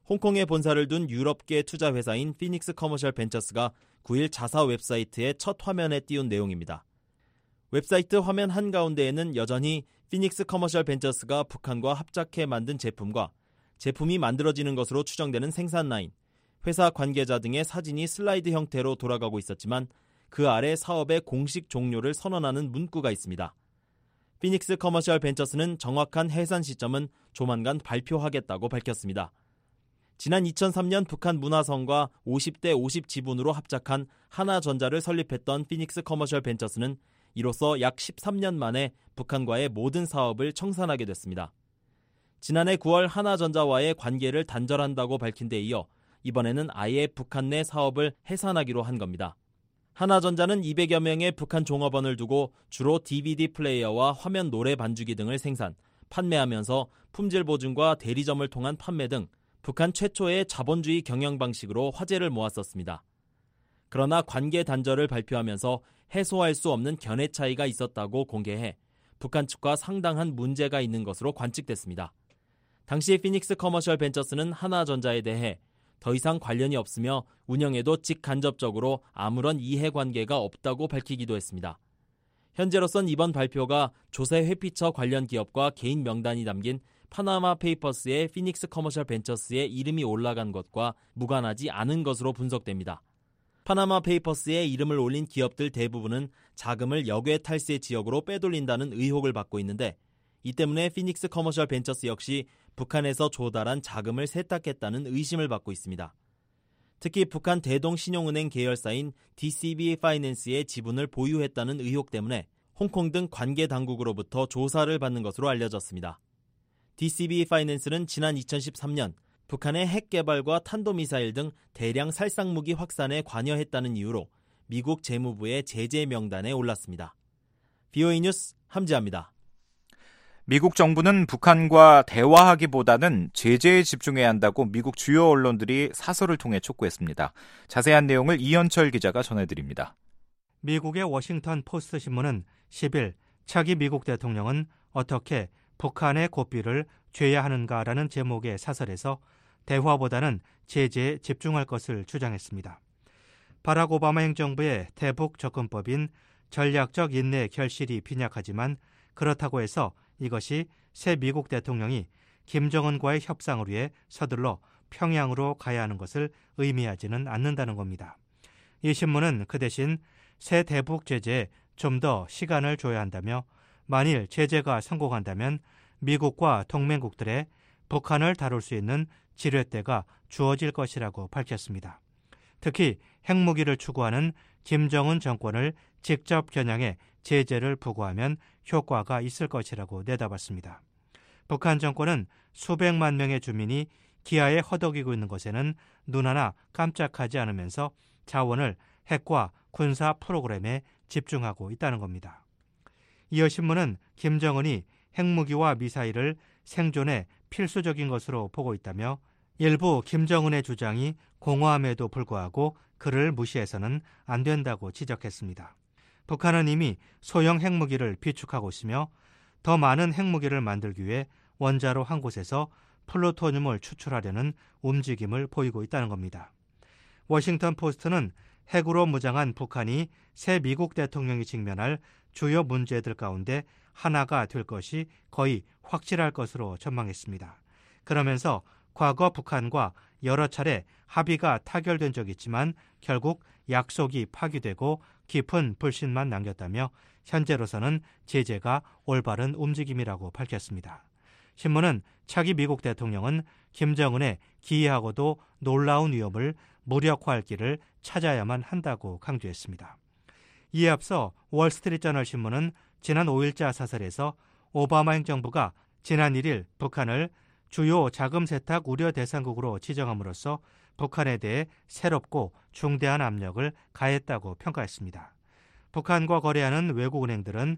홍콩에 본사를 둔 유럽계 투자 회사인 피닉스 커머셜 벤처스가 구일 자사 웹사이트의 첫 화면에 띄운 내용입니다. 웹사이트 화면 한가운데에는 여전히 피닉스 커머셜 벤처스가 북한과 합작해 만든 제품과 제품이 만들어지는 것으로 추정되는 생산 라인, 회사 관계자 등의 사진이 슬라이드 형태로 돌아가고 있었지만 그 아래 사업의 공식 종료를 선언하는 문구가 있습니다. 피닉스 커머셜 벤처스는 정확한 해산 시점은 조만간 발표하겠다고 밝혔습니다. 지난 이천삼 년 북한 문화성과 오십 대 오십 지분으로 합작한 하나전자를 설립했던 피닉스 커머셜 벤처스는 이로써 약 십삼 년 만에 북한과의 모든 사업을 청산하게 됐습니다. 지난해 구월 하나전자와의 관계를 단절한다고 밝힌 데 이어 이번에는 아예 북한 내 사업을 해산하기로 한 겁니다. 하나전자는 이백여 명의 북한 종업원을 두고 주로 디비디 플레이어와 화면 노래 반주기 등을 생산, 판매하면서 품질 보증과 대리점을 통한 판매 등 북한 최초의 자본주의 경영 방식으로 화제를 모았었습니다. 그러나 관계 단절을 발표하면서 해소할 수 없는 견해 차이가 있었다고 공개해 북한 측과 상당한 문제가 있는 것으로 관측됐습니다. 당시 피닉스 커머셜 벤처스는 하나전자에 대해 더 이상 관련이 없으며 운영에도 직간접적으로 아무런 이해관계가 없다고 밝히기도 했습니다. 현재로선 이번 발표가 조세 회피처 관련 기업과 개인 명단이 담긴 파나마 페이퍼스에 피닉스 커머셜 벤처스의 이름이 올라간 것과 무관하지 않은 것으로 분석됩니다. 파나마 페이퍼스에 이름을 올린 기업들 대부분은 자금을 역외 탈세 지역으로 빼돌린다는 의혹을 받고 있는데 이 때문에 피닉스 커머셜 벤처스 역시 북한에서 조달한 자금을 세탁했다는 의심을 받고 있습니다. 특히 북한 대동신용은행 계열사인 디씨비 파이낸스의 지분을 보유했다는 의혹 때문에 홍콩 등 관계 당국으로부터 조사를 받는 것으로 알려졌습니다. 디씨비 파이낸스는 지난 이천십삼 년 북한의 핵 개발과 탄도미사일 등 대량 살상무기 확산에 관여했다는 이유로 미국 재무부의 제재 명단에 올랐습니다. 비오이 뉴스 함지아입니다. 미국 정부는 북한과 대화하기보다는 제재에 집중해야 한다고 미국 주요 언론들이 사설을 통해 촉구했습니다. 자세한 내용을 이현철 기자가 전해드립니다. 미국의 워싱턴 포스트 신문은 십일 차기 미국 대통령은 어떻게 북한의 고삐를 죄야 하는가라는 제목의 사설에서 대화보다는 제재에 집중할 것을 주장했습니다. 바락 오바마 행정부의 대북 접근법인 전략적 인내 결실이 빈약하지만 그렇다고 해서 이것이 새 미국 대통령이 김정은과의 협상을 위해 서둘러 평양으로 가야 하는 것을 의미하지는 않는다는 겁니다. 이 신문은 그 대신 새 대북 제재에 좀 더 시간을 줘야 한다며 만일 제재가 성공한다면 미국과 동맹국들의 북한을 다룰 수 있는 지렛대가 주어질 것이라고 밝혔습니다. 특히 핵무기를 추구하는 김정은 정권을 직접 겨냥해 제재를 부과하면 효과가 있을 것이라고 내다봤습니다. 북한 정권은 수백만 명의 주민이 기아에 허덕이고 있는 것에는 눈 하나 깜짝하지 않으면서 자원을 핵과 군사 프로그램에 집중하고 있다는 겁니다. 이어 신문은 김정은이 핵무기와 미사일을 생존에 필수적인 것으로 보고 있다며 일부 김정은의 주장이 공허함에도 불구하고 그를 무시해서는 안 된다고 지적했습니다. 북한은 이미 소형 핵무기를 비축하고 있으며 더 많은 핵무기를 만들기 위해 원자로 한 곳에서 플루토늄을 추출하려는 움직임을 보이고 있다는 겁니다. 워싱턴 포스트는 핵으로 무장한 북한이 새 미국 대통령이 직면할 주요 문제들 가운데 하나가 될 것이 거의 확실할 것으로 전망했습니다. 그러면서 과거 북한과 여러 차례 합의가 타결된 적이 있지만 결국 약속이 파기되고 깊은 불신만 남겼다며 현재로서는 제재가 올바른 움직임이라고 밝혔습니다. 신문은 차기 미국 대통령은 김정은의 기이하고도 놀라운 위협을 무력화할 길을 찾아야만 한다고 강조했습니다. 이에 앞서 월스트리트저널 신문은 지난 오일자 사설에서 오바마 행정부가 지난 일 일 북한을 주요 자금 세탁 우려 대상국으로 지정함으로써 북한에 대해 새롭고 중대한 압력을 가했다고 평가했습니다. 북한과 거래하는 외국은행들은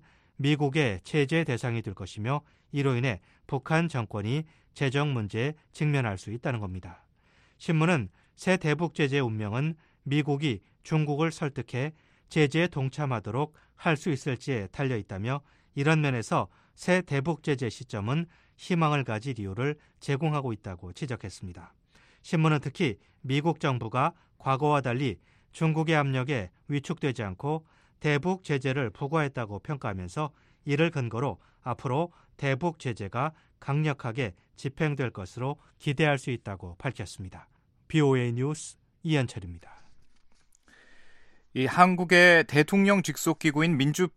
미국의 제재 대상이 될 것이며 이로 인해 북한 정권이 재정 문제에 직면할 수 있다는 겁니다. 신문은 새 대북 제재의 운명은 미국이 중국을 설득해 제재에 동참하도록 할 수 있을지에 달려있다며 이런 면에서 새 대북 제재 시점은 희망을 가질 이유를 제공하고 있다고 지적했습니다. 신문은 특히 미국 정부가 과거와 달리 중국의 압력에 위축되지 않고 대북 제재를 부과했다고 평가하면서 이를 근거로 앞으로 대북 제재가 강력하게 집행될 것으로 기대할 수 있다고 밝혔습니다. 비오에이 뉴스 이현철입니다. 이 한국의 대통령 직속 기구인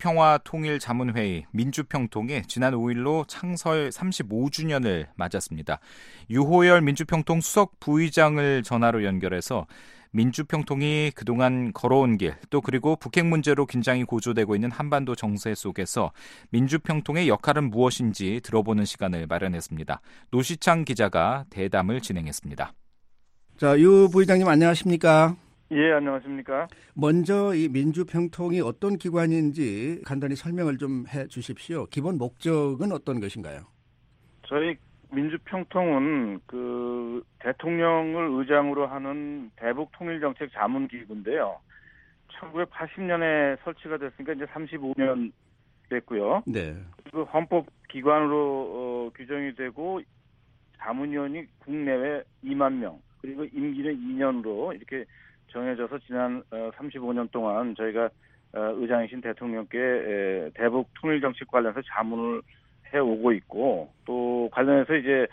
민주평화통일자문회의 민주평통이 지난 오 일로 창설 삼십오 주년을 맞았습니다. 유호열 민주평통 수석 부의장을 전화로 연결해서 민주평통이 그동안 걸어온 길, 또 그리고 북핵 문제로 긴장이 고조되고 있는 한반도 정세 속에서 민주평통의 역할은 무엇인지 들어보는 시간을 마련했습니다. 노시창 기자가 대담을 진행했습니다. 자, 유 부의장님 안녕하십니까? 예, 안녕하십니까? 먼저 이 민주평통이 어떤 기관인지 간단히 설명을 좀 해 주십시오. 기본 목적은 어떤 것인가요? 저희 민주평통은 그 대통령을 의장으로 하는 대북통일정책 자문기구인데요. 천구백팔십 년에 설치가 됐으니까 이제 삼십오 년 됐고요. 네. 그 헌법기관으로 어, 규정이 되고 자문위원이 국내외 이만 명, 그리고 임기는 이 년으로 이렇게 정해져서 지난 삼십오 년 동안 저희가 의장이신 대통령께 대북 통일 정책 관련해서 자문을 해오고 있고, 또 관련해서 이제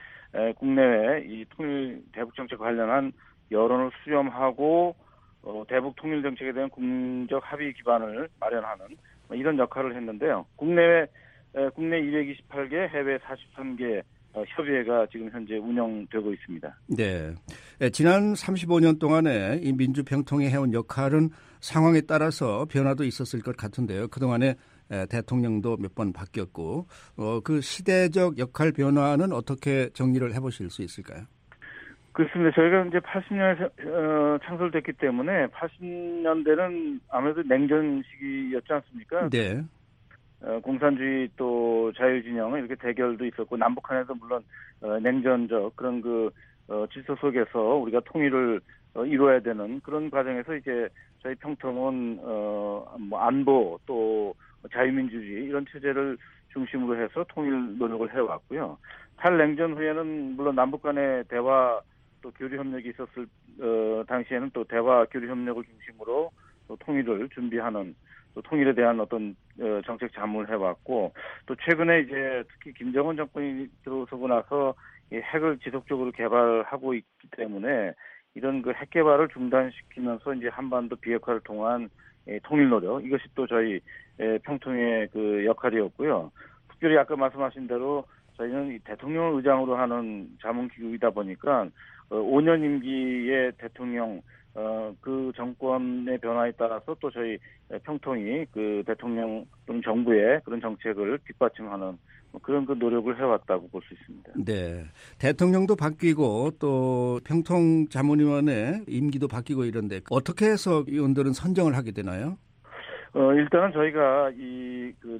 국내외 이 통일 대북 정책 관련한 여론을 수렴하고 어, 대북 통일 정책에 대한 국민적 합의 기반을 마련하는 이런 역할을 했는데요. 국내외 국내 이백이십팔 개, 해외 사십삼 개 어, 협의회가 지금 현재 운영되고 있습니다. 네. 지난 삼십오 년 동안에 이 민주평통이 해온 역할은 상황에 따라서 변화도 있었을 것 같은데요. 그동안에 대통령도 몇 번 바뀌었고, 어, 그 시대적 역할 변화는 어떻게 정리를 해보실 수 있을까요? 그렇습니다. 저희가 이제 팔십 년에 어, 창설됐기 때문에 팔십 년대는 아무래도 냉전 시기였지 않습니까? 네. 어, 공산주의 또 자유진영 이렇게 대결도 있었고, 남북한에도 물론 어, 냉전적 그런 그 어, 질서 속에서 우리가 통일을 어, 이루어야 되는 그런 과정에서 이제 저희 평통은 어, 뭐 안보 또 자유민주주의 이런 체제를 중심으로 해서 통일 노력을 해왔고요. 탈냉전 후에는 물론 남북 간의 대화 또 교류 협력이 있었을 어, 당시에는 또 대화 교류 협력을 중심으로 또 통일을 준비하는, 또 통일에 대한 어떤 어, 정책 자문을 해왔고, 또 최근에 이제 특히 김정은 정권이 들어서고 나서 이 핵을 지속적으로 개발하고 있기 때문에 이런 그 핵 개발을 중단시키면서 이제 한반도 비핵화를 통한 예, 통일 노력, 이것이 또 저희 예, 평통의 그 역할이었고요. 특별히 아까 말씀하신 대로 저희는 이 대통령을 의장으로 하는 자문기구이다 보니까 어, 오 년 임기의 대통령 어, 그 정권의 변화에 따라서 또 저희 평통이 그 대통령 또는 정부의 그런 정책을 뒷받침하는 그런 그 노력을 해왔다고 볼 수 있습니다. 네. 대통령도 바뀌고 또 평통 자문위원회 임기도 바뀌고 이런데 어떻게 해서 위원들은 선정을 하게 되나요? 어, 일단은 저희가 이 그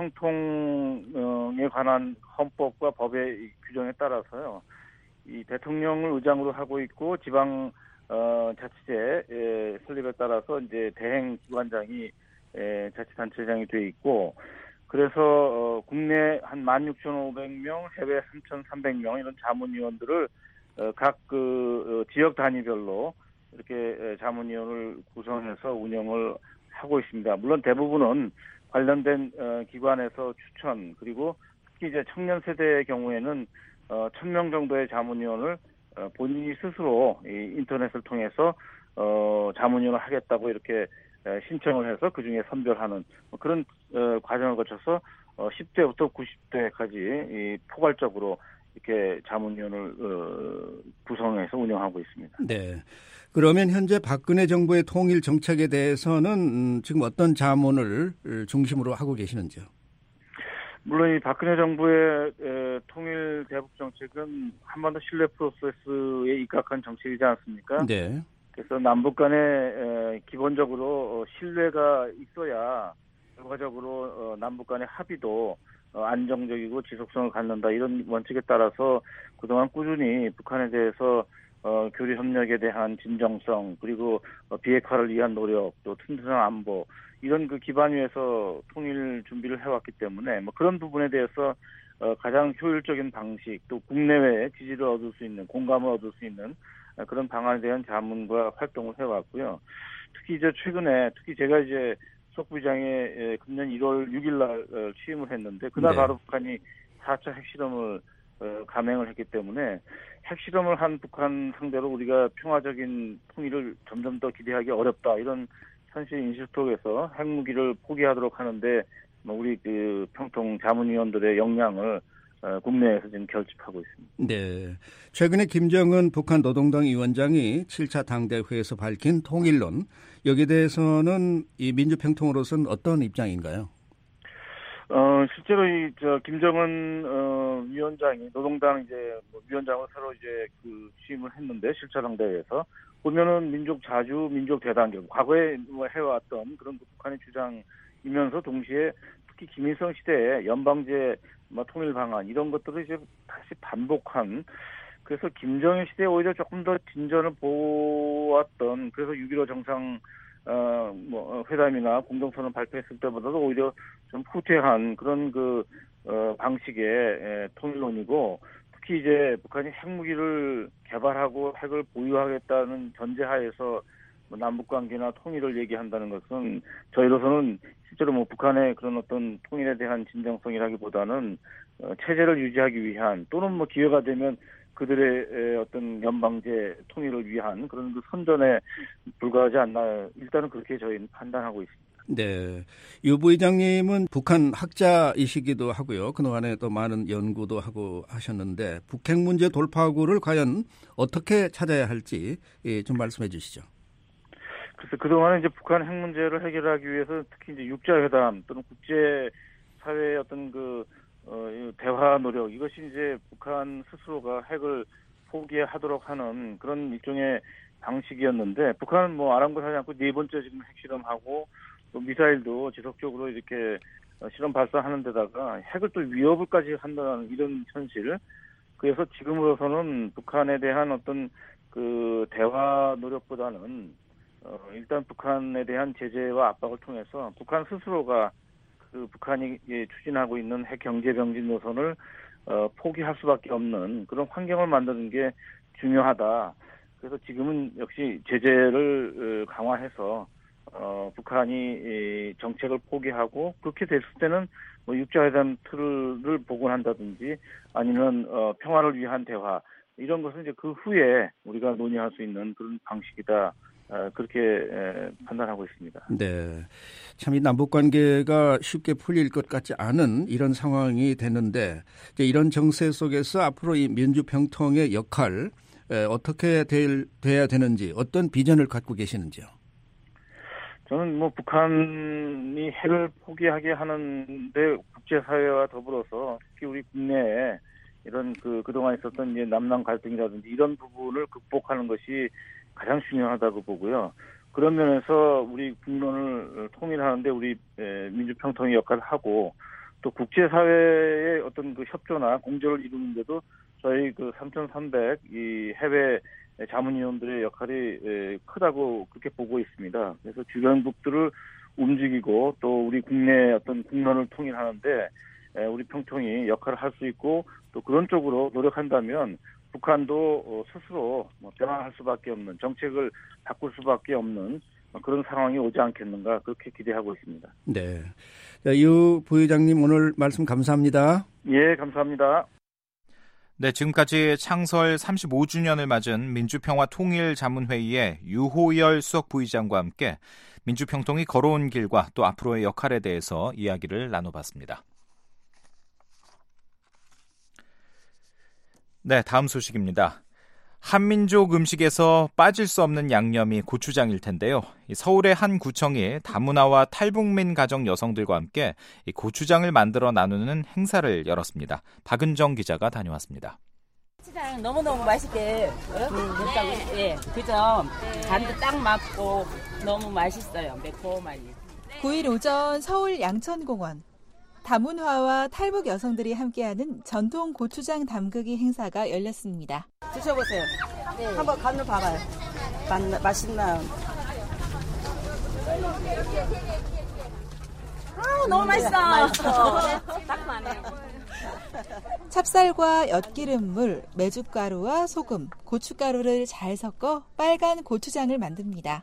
민주평통에 관한 헌법과 법의 규정에 따라서요, 이 대통령을 의장으로 하고 있고 지방 어, 자치제 설립에 따라서 이제 대행기관장이 에, 자치단체장이 돼 있고, 그래서 어, 국내 한 만 육천오백 명, 해외 삼천삼백 명 이런 자문위원들을 어, 각 그 어, 지역 단위별로 이렇게 에, 자문위원을 구성해서 운영을 하고 있습니다. 물론 대부분은 관련된 어, 기관에서 추천, 그리고 특히 이제 청년 세대의 경우에는 어, 천 명 정도의 자문위원을 어, 본인이 스스로 이 인터넷을 통해서 어, 자문위원을 하겠다고 이렇게 에, 신청을 해서 그 중에 선별하는 뭐 그런 어, 과정을 거쳐서 어, 십 대부터 구십 대까지 이 포괄적으로 이렇게 자문위원을 어, 구성해서 운영하고 있습니다. 네. 그러면 현재 박근혜 정부의 통일 정책에 대해서는 음, 지금 어떤 자문을 중심으로 하고 계시는지요? 물론 이 박근혜 정부의 에, 통일 대북 정책은 한반도 신뢰 프로세스에 입각한 정책이지 않습니까? 네. 그래서 남북 간에 에, 기본적으로 신뢰가 있어야 결과적으로 어, 남북 간의 합의도 어, 안정적이고 지속성을 갖는다, 이런 원칙에 따라서 그동안 꾸준히 북한에 대해서 어, 교류 협력에 대한 진정성, 그리고 어, 비핵화를 위한 노력, 또 튼튼한 안보, 이런 그 기반 위에서 통일 준비를 해왔기 때문에 뭐 그런 부분에 대해서 어, 가장 효율적인 방식, 또 국내외에 지지를 얻을 수 있는, 공감을 얻을 수 있는 그런 방안에 대한 자문과 활동을 해왔고요. 특히 이제 최근에 특히 제가 이제 수석 부의장에 금년 일월 육일 날 취임을 했는데 그날 네. 바로 북한이 사 차 핵실험을 감행을 했기 때문에 핵실험을 한 북한 상대로 우리가 평화적인 통일을 점점 더 기대하기 어렵다 이런 현실 인식 속에서 핵무기를 포기하도록 하는데 우리 그 평통 자문위원들의 역량을 국내에서 지금 결집하고 있습니다. 네, 최근에 김정은 북한 노동당 위원장이 칠 차 당대회에서 밝힌 통일론 여기에 대해서는 이 민주평통으로서는 어떤 입장인가요? 어 실제로 이 저 김정은 어, 위원장이 노동당 이제 뭐 위원장으로 새로 이제 그 취임을 했는데 칠 차 당대회에서 보면은 민족 자주, 민족 대단결 과거에 뭐 해왔던 그런 북한의 주장이면서 동시에 특히 김일성 시대에 연방제 뭐 통일 방안 이런 것들을 이제 다시 반복한 그래서 김정일 시대에 오히려 조금 더 진전을 보았던 그래서 육점일오 정상 어, 뭐, 회담이나 공동선언 발표했을 때보다도 오히려 좀 후퇴한 그런 그, 어, 방식의 에, 통일론이고, 특히 이제 북한이 핵무기를 개발하고 핵을 보유하겠다는 전제하에서 뭐 남북 관계나 통일을 얘기한다는 것은 저희로서는 실제로 뭐 북한의 그런 어떤 통일에 대한 진정성이라기보다는 어, 체제를 유지하기 위한 또는 뭐 기회가 되면 그들의 어떤 연방제 통일을 위한 그런 그 선전에 불과하지 않나 일단은 그렇게 저희는 판단하고 있습니다. 네, 유 부의장님은 북한 학자이시기도 하고요. 그동안에 또 많은 연구도 하고 하셨는데 북핵 문제 돌파구를 과연 어떻게 찾아야 할지 좀 말씀해 주시죠. 그래서 그동안에 이제 북한 핵 문제를 해결하기 위해서 특히 이제 육자회담 또는 국제 사회의 어떤 그 어, 대화 노력 이것이 이제 북한 스스로가 핵을 포기하도록 하는 그런 일종의 방식이었는데 북한은 뭐 아랑곳하지 않고 네 번째 지금 핵실험하고 또 미사일도 지속적으로 이렇게 실험 발사하는 데다가 핵을 또 위협을까지 한다는 이런 현실. 그래서 지금으로서는 북한에 대한 어떤 그 대화 노력보다는 어, 일단 북한에 대한 제재와 압박을 통해서 북한 스스로가 그 북한이 추진하고 있는 핵 경제 병진 노선을 어, 포기할 수밖에 없는 그런 환경을 만드는 게 중요하다. 그래서 지금은 역시 제재를 어, 강화해서 어, 북한이 이 정책을 포기하고 그렇게 됐을 때는 뭐 육자회담 틀을 복원한다든지 아니면 어, 평화를 위한 대화 이런 것은 이제 그 후에 우리가 논의할 수 있는 그런 방식이다. 어, 그렇게 에, 판단하고 있습니다. 네, 참 이 남북 관계가 쉽게 풀릴 것 같지 않은 이런 상황이 됐는데 이제 이런 정세 속에서 앞으로 이 민주평통의 역할 에, 어떻게 될, 돼야 되는지 어떤 비전을 갖고 계시는지요? 저는 뭐 북한이 핵을 포기하게 하는데 국제사회와 더불어서 특히 우리 국내에 이런 그 그동안 있었던 이제 남남 갈등이라든지 이런 부분을 극복하는 것이 가장 중요하다고 보고요. 그런 면에서 우리 국론을 통일하는데 우리 민주평통의 역할을 하고 또 국제사회의 어떤 그 협조나 공조를 이루는데도 저희 그 삼천삼백 이 해외 자문위원들의 역할이 크다고 그렇게 보고 있습니다. 그래서 주변국들을 움직이고 또 우리 국내 어떤 국론을 통일하는데 우리 평통이 역할을 할 수 있고 또 그런 쪽으로 노력한다면 북한도 스스로 변화할 수밖에 없는 정책을 바꿀 수밖에 없는 그런 상황이 오지 않겠는가 그렇게 기대하고 있습니다. 네, 유 부의장님 오늘 말씀 감사합니다. 예, 감사합니다. 네, 지금까지 창설 삼십오 주년을 맞은 민주평화통일자문회의의 유호열 수석 부의장과 함께 민주평통이 걸어온 길과 또 앞으로의 역할에 대해서 이야기를 나눠봤습니다. 네, 다음 소식입니다. 한민족 음식에서 빠질 수 없는 양념이 고추장일 텐데요. 서울의 한 구청이 다문화와 탈북민 가정 여성들과 함께 고추장을 만들어 나누는 행사를 열었습니다. 박은정 기자가 다녀왔습니다. 고추장 너무너무 맛있게 됐다고 예, 그죠? 간도 딱 맞고 너무 맛있어요. 매콤하니. 구일 오전 서울 양천공원. 다문화와 탈북 여성들이 함께하는 전통 고추장 담그기 행사가 열렸습니다. 드셔보세요. 네. 한번 간을 봐봐요. 맛, 맛있나? 아, 너무 맛있어. 맛있어. 딱 맞네요. 찹쌀과 엿기름물, 메주가루와 소금, 고춧가루를 잘 섞어 빨간 고추장을 만듭니다.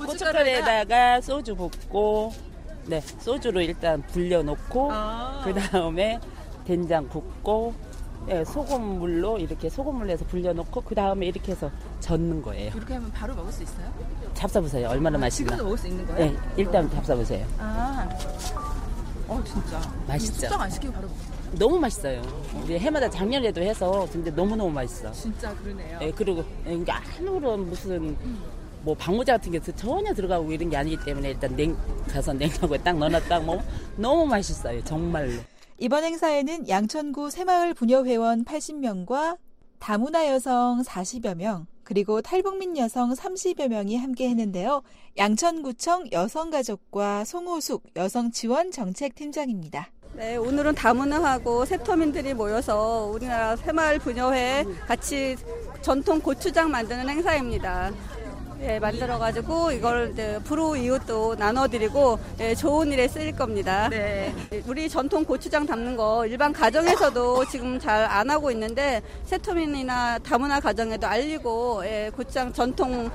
고춧가루에다가 소주 붓고, 네, 소주로 일단 불려놓고, 아~ 그 다음에 된장 붓고, 네, 소금물로 이렇게 소금물로 해서 불려놓고, 그 다음에 이렇게 해서 젓는 거예요. 이렇게 하면 바로 먹을 수 있어요? 잡숴보세요. 얼마나 아, 맛있나. 지금도 먹을 수 있는 거예요? 네, 일단 잡숴보세요. 아, 어 진짜. 맛있죠. 숙성 안 시키고 바로 먹어요. 너무 맛있어요. 우리 해마다 작년에도 해서 근데 너무너무 맛있어. 진짜 그러네요. 네, 그리고 이게 아무런 무슨 뭐 방부제 같은 게 전혀 들어가고 이런 게 아니기 때문에 일단 냉 가서 냉장고에 딱 넣어놨다 뭐 너무 맛있어요. 정말로. 이번 행사에는 양천구 새마을 부녀회원 팔십 명과 다문화 여성 사십여 명, 그리고 탈북민 여성 삼십여 명이 함께 했는데요. 양천구청 여성가족과 송호숙 여성지원정책팀장입니다. 네, 오늘은 다문화하고 세터민들이 모여서 우리나라 새마을 부녀회 같이 전통 고추장 만드는 행사입니다. 예, 만들어가지고 이걸 이제 불우 이웃도 나눠드리고 예, 좋은 일에 쓰일 겁니다. 네. 우리 전통 고추장 담는 거 일반 가정에서도 지금 잘 안 하고 있는데 세터민이나 다문화 가정에도 알리고 예, 고추장 전통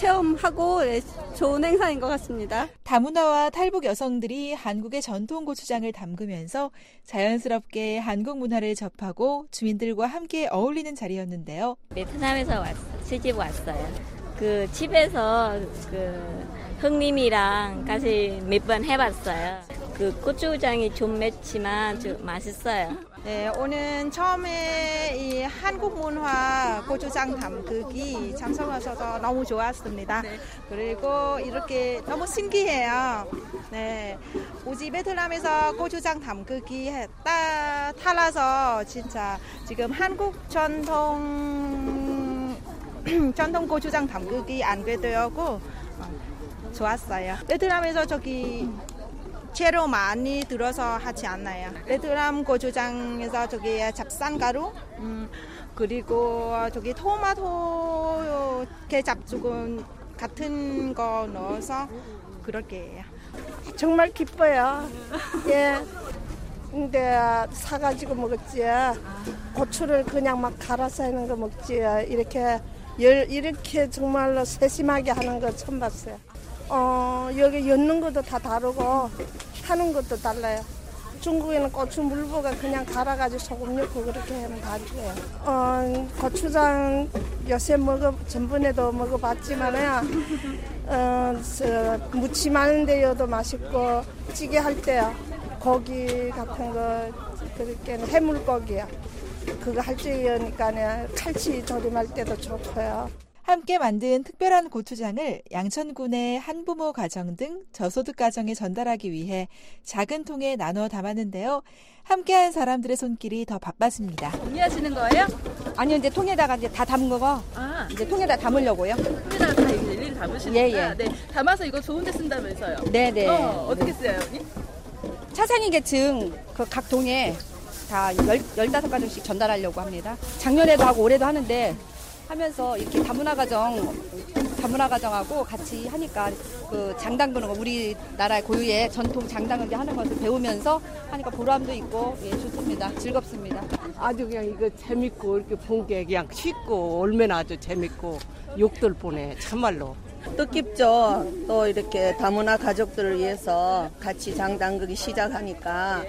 체험하고 예, 좋은 행사인 것 같습니다. 다문화와 탈북 여성들이 한국의 전통 고추장을 담그면서 자연스럽게 한국 문화를 접하고 주민들과 함께 어울리는 자리였는데요. 베트남에서 왔, 시집 왔어요. 그 집에서 그 형님이랑 같이 몇 번 해봤어요. 그 고추장이 좀 맵지만 좀 맛있어요. 네, 오늘 처음에 이 한국 문화 고추장 담그기 참석하셔서 너무 좋았습니다. 네. 그리고 이렇게 너무 신기해요. 네, 우리 베트남에서 고추장 담그기 했다 탈라서 진짜 지금 한국 전통 전통 고추장 담그기 안되더라고 어, 좋았어요. 베트남에서 저기 재료 많이 들어서 하지 않나요? 베트남 고추장에서 저기 잡산가루 음, 그리고 저기 토마토 게잡죽은 같은 거 넣어서 그렇게 해요. 정말 기뻐요. 예. 근데 사가지고 먹었지. 고추를 그냥 막 갈아서 하는 거 먹지. 이렇게 열, 이렇게 정말로 세심하게 하는 거 처음 봤어요. 어, 여기 엮는 것도 다 다르고 하는 것도 달라요. 중국에는 고추 물보가 그냥 갈아가지고 소금 넣고 그렇게 하면 다 돼요. 어, 고추장 요새 먹어, 전번에도 먹어봤지만은, 어, 저, 무침하는 데여도 맛있고, 찌개 할 때요. 고기 같은 거, 그렇게 해물고기요. 그거 할 때니까 칼치 조림할 때도 좋고요. 함께 만든 특별한 고추장을 양천군의 한부모 가정 등 저소득 가정에 전달하기 위해 작은 통에 나눠 담았는데요. 함께한 사람들의 손길이 더 바빴습니다. 정리하시는 거예요? 아니요, 이제 통에다가 이제 다 담은 거고, 아. 이제 통에다 담으려고요. 통에다가 다 일일이 담으시는구나. 예, 예. 네, 담아서 이거 좋은데 쓴다면서요? 네, 네. 어, 어떻게 써요? 차상위 계층 그 각 동에 다 열, 열다섯 가정씩 전달하려고 합니다. 작년에도 하고 올해도 하는데 하면서 이렇게 다문화 가정, 다문화 가정하고 같이 하니까 그 장 담그는 거, 우리나라의 고유의 전통 장 담그기 하는 것을 배우면서 하니까 보람도 있고, 예, 좋습니다. 즐겁습니다. 아주 그냥 이거 재밌고, 이렇게 본 게 그냥 쉽고, 얼마나 아주 재밌고, 욕들 보내, 참말로. 뜻깊죠. 또 이렇게 다문화 가족들을 위해서 같이 장 담그기 시작하니까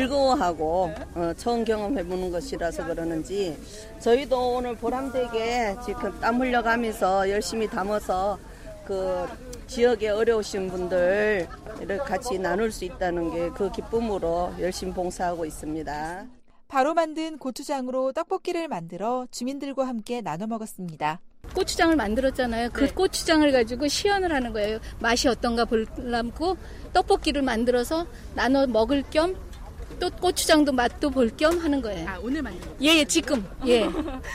즐거워하고 어, 처음 경험해보는 것이라서 그러는지 저희도 오늘 보람되게 지금 땀 흘려가면서 열심히 담아서 그 지역에 어려우신 분들 같이 나눌 수 있다는 게 그 기쁨으로 열심히 봉사하고 있습니다. 바로 만든 고추장으로 떡볶이를 만들어 주민들과 함께 나눠 먹었습니다. 고추장을 만들었잖아요. 그 네. 고추장을 가지고 시연을 하는 거예요. 맛이 어떤가 보려고 떡볶이를 만들어서 나눠 먹을 겸 또 고추장도 맛도 볼 겸 하는 거예요. 아, 오늘 만든 거예요? 예, 예, 지금. 예.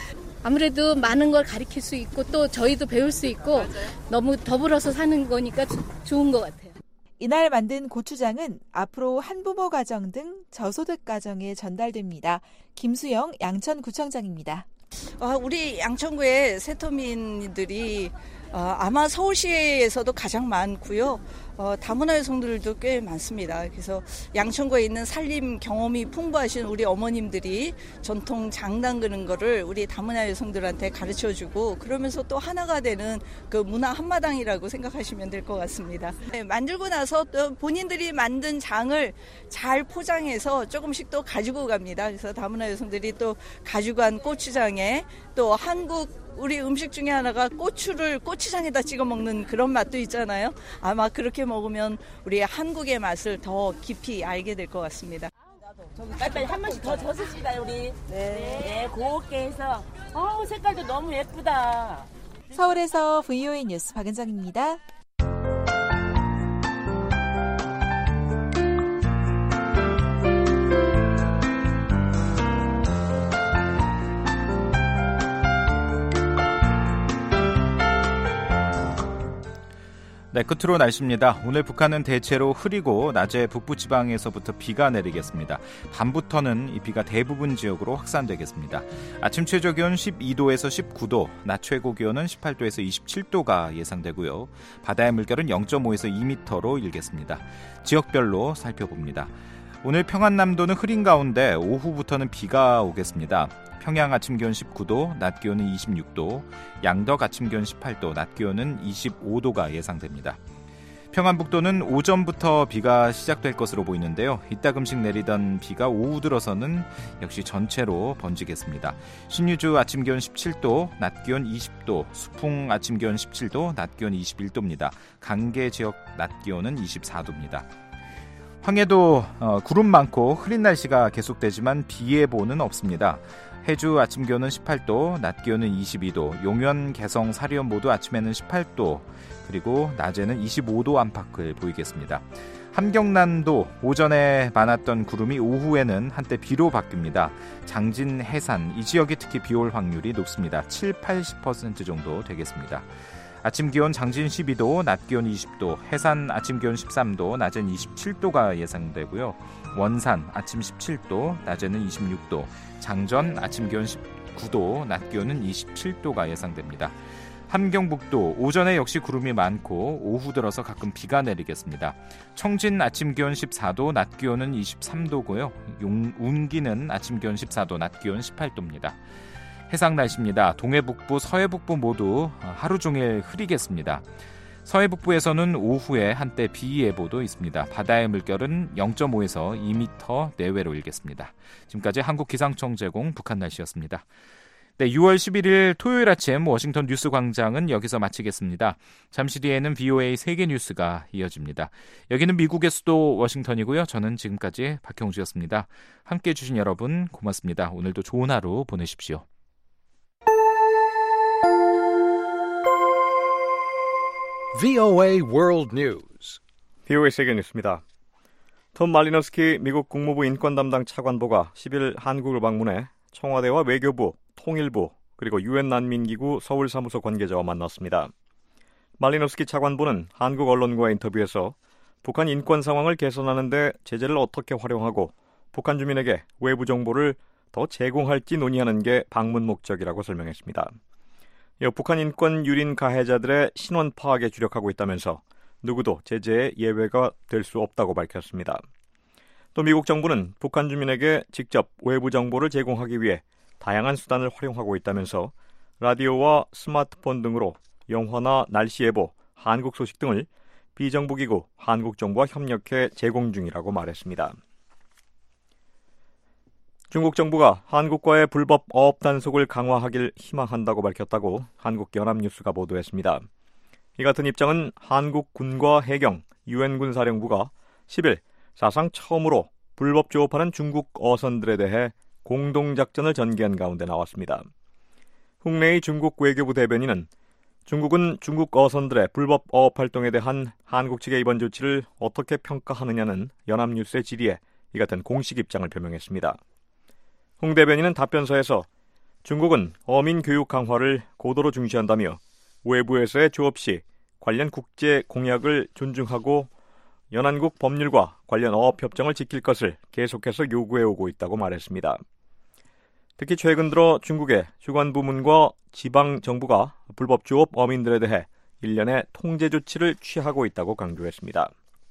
아무래도 많은 걸 가르칠 수 있고 또 저희도 배울 수 있고 맞아요. 너무 더불어서 사는 거니까 좋은 것 같아요. 이날 만든 고추장은 앞으로 한부모 가정 등 저소득 가정에 전달됩니다. 김수영 양천구청장입니다. 어, 우리 양천구의 세터민들이 어, 아마 서울시에서도 가장 많고요. 어, 다문화 여성들도 꽤 많습니다. 그래서 양천구에 있는 살림 경험이 풍부하신 우리 어머님들이 전통 장 담그는 거를 우리 다문화 여성들한테 가르쳐주고 그러면서 또 하나가 되는 그 문화 한마당이라고 생각하시면 될 것 같습니다. 네, 만들고 나서 또 본인들이 만든 장을 잘 포장해서 조금씩 또 가지고 갑니다. 그래서 다문화 여성들이 또 가지고 간 고추장에 또 한국 우리 음식 중에 하나가 고추를 고추장에다 찍어 먹는 그런 맛도 있잖아요. 아마 그렇게 먹으면 우리 한국의 맛을 더 깊이 알게 될 것 같습니다. 빨리빨리 한 번씩 더 젖읍시다 우리. 네, 네 곱게 해서. 어우 색깔도 너무 예쁘다. 서울에서 브이오에이 뉴스 박은정입니다. 네, 끝으로 날씨입니다. 오늘 북한은 대체로 흐리고 낮에 북부지방에서부터 비가 내리겠습니다. 밤부터는 이 비가 대부분 지역으로 확산되겠습니다. 아침 최저기온 십이 도에서 십구 도, 낮 최고기온은 십팔 도에서 이십칠 도가 예상되고요. 바다의 물결은 영 점 오에서 이 미터로 일겠습니다. 지역별로 살펴봅니다. 오늘 평안남도는 흐린 가운데 오후부터는 비가 오겠습니다. 평양 아침 기온 십구 도, 낮 기온은 이십육 도, 양덕 아침 기온 십팔 도, 낮 기온은 이십오 도가 예상됩니다. 평안북도는 오전부터 비가 시작될 것으로 보이는데요. 이따금씩 내리던 비가 오후 들어서는 역시 전체로 번지겠습니다. 신유주 아침 기온 십칠 도, 낮 기온 이십 도, 수풍 아침 기온 십칠 도, 낮 기온 이십일 도입니다. 강계 지역 낮 기온은 이십사 도입니다. 황해도 어, 구름 많고 흐린 날씨가 계속되지만 비 예보는 없습니다. 해주 아침 기온은 십팔 도, 낮 기온은 이십이 도, 용현, 개성, 사리온 모두 아침에는 십팔 도, 그리고 낮에는 이십오 도 안팎을 보이겠습니다. 함경남도 오전에 많았던 구름이 오후에는 한때 비로 바뀝니다. 장진, 해산, 이 지역이 특히 비 올 확률이 높습니다. 칠, 팔십 퍼센트 정도 되겠습니다. 아침 기온 장진 십이 도, 낮 기온 이십 도, 해산 아침 기온 십삼 도, 낮엔 이십칠 도가 예상되고요. 원산 아침 십칠 도, 낮에는 이십육 도, 장전 아침 기온 십구 도, 낮 기온은 이십칠 도가 예상됩니다. 함경북도 오전에 역시 구름이 많고 오후 들어서 가끔 비가 내리겠습니다. 청진 아침 기온 십사 도, 낮 기온은 이십삼 도고요. 용, 운기는 아침 기온 십사 도, 낮 기온 십팔 도입니다. 해상 날씨입니다. 동해북부, 서해북부 모두 하루 종일 흐리겠습니다. 서해북부에서는 오후에 한때 비 예보도 있습니다. 바다의 물결은 영 점 오에서 이 미터 내외로 일겠습니다. 지금까지 한국기상청 제공 북한 날씨였습니다. 네, 유월 십일일 토요일 아침 워싱턴 뉴스 광장은 여기서 마치겠습니다. 잠시 뒤에는 브이오에이 세계 뉴스가 이어집니다. 여기는 미국의 수도 워싱턴이고요. 저는 지금까지 박형주였습니다. 함께해 주신 여러분 고맙습니다. 오늘도 좋은 하루 보내십시오. 브이오에이 World News. 브이오에이 세계 뉴스입니다. 톰 말리노스키 미국 국무부 인권 담당 차관보가 십일 한국을 방문해 청와대와 외교부, 통일부, 그리고 유엔 난민기구 서울사무소 관계자와 만났습니다. 말리노스키 차관보는 한국 언론과의 인터뷰에서 북한 인권 상황을 개선하는 데 제재를 어떻게 활용하고 북한 주민에게 외부 정보를 더 제공할지 논의하는 게 방문 목적이라고 설명했습니다. 북한 인권 유린 가해자들의 신원 파악에 주력하고 있다면서 누구도 제재의 예외가 될 수 없다고 밝혔습니다. 또 미국 정부는 북한 주민에게 직접 외부 정보를 제공하기 위해 다양한 수단을 활용하고 있다면서 라디오와 스마트폰 등으로 영화나 날씨 예보, 한국 소식 등을 비정부기구 한국정부와 협력해 제공 중이라고 말했습니다. 중국 정부가 한국과의 불법 어업 단속을 강화하길 희망한다고 밝혔다고 한국연합뉴스가 보도했습니다. 이 같은 입장은 한국군과 해경, 유엔군 사령부가 십일 사상 처음으로 불법 조업하는 중국 어선들에 대해 공동작전을 전개한 가운데 나왔습니다. 홍래희 중국 외교부 대변인은 중국은 중국 어선들의 불법 어업 활동에 대한 한국 측의 이번 조치를 어떻게 평가하느냐는 연합뉴스의 질의에 이 같은 공식 입장을 표명했습니다. 홍 대변인은 답변서에서 중국은 어민 교육 강화를 고도로 중시한다며 외부에서의 조업 시 관련 국제 공약을 존중하고 연안국 법률과 관련 어업 협정을 지킬 것을 계속해서 요구해오고 있다고 말했습니다. 특히 최근 들어 중국의 주관 부문과 지방 정부가 불법 조업 어민들에 대해 일련의 통제 조치를 취하고 있다고 강조했습니다.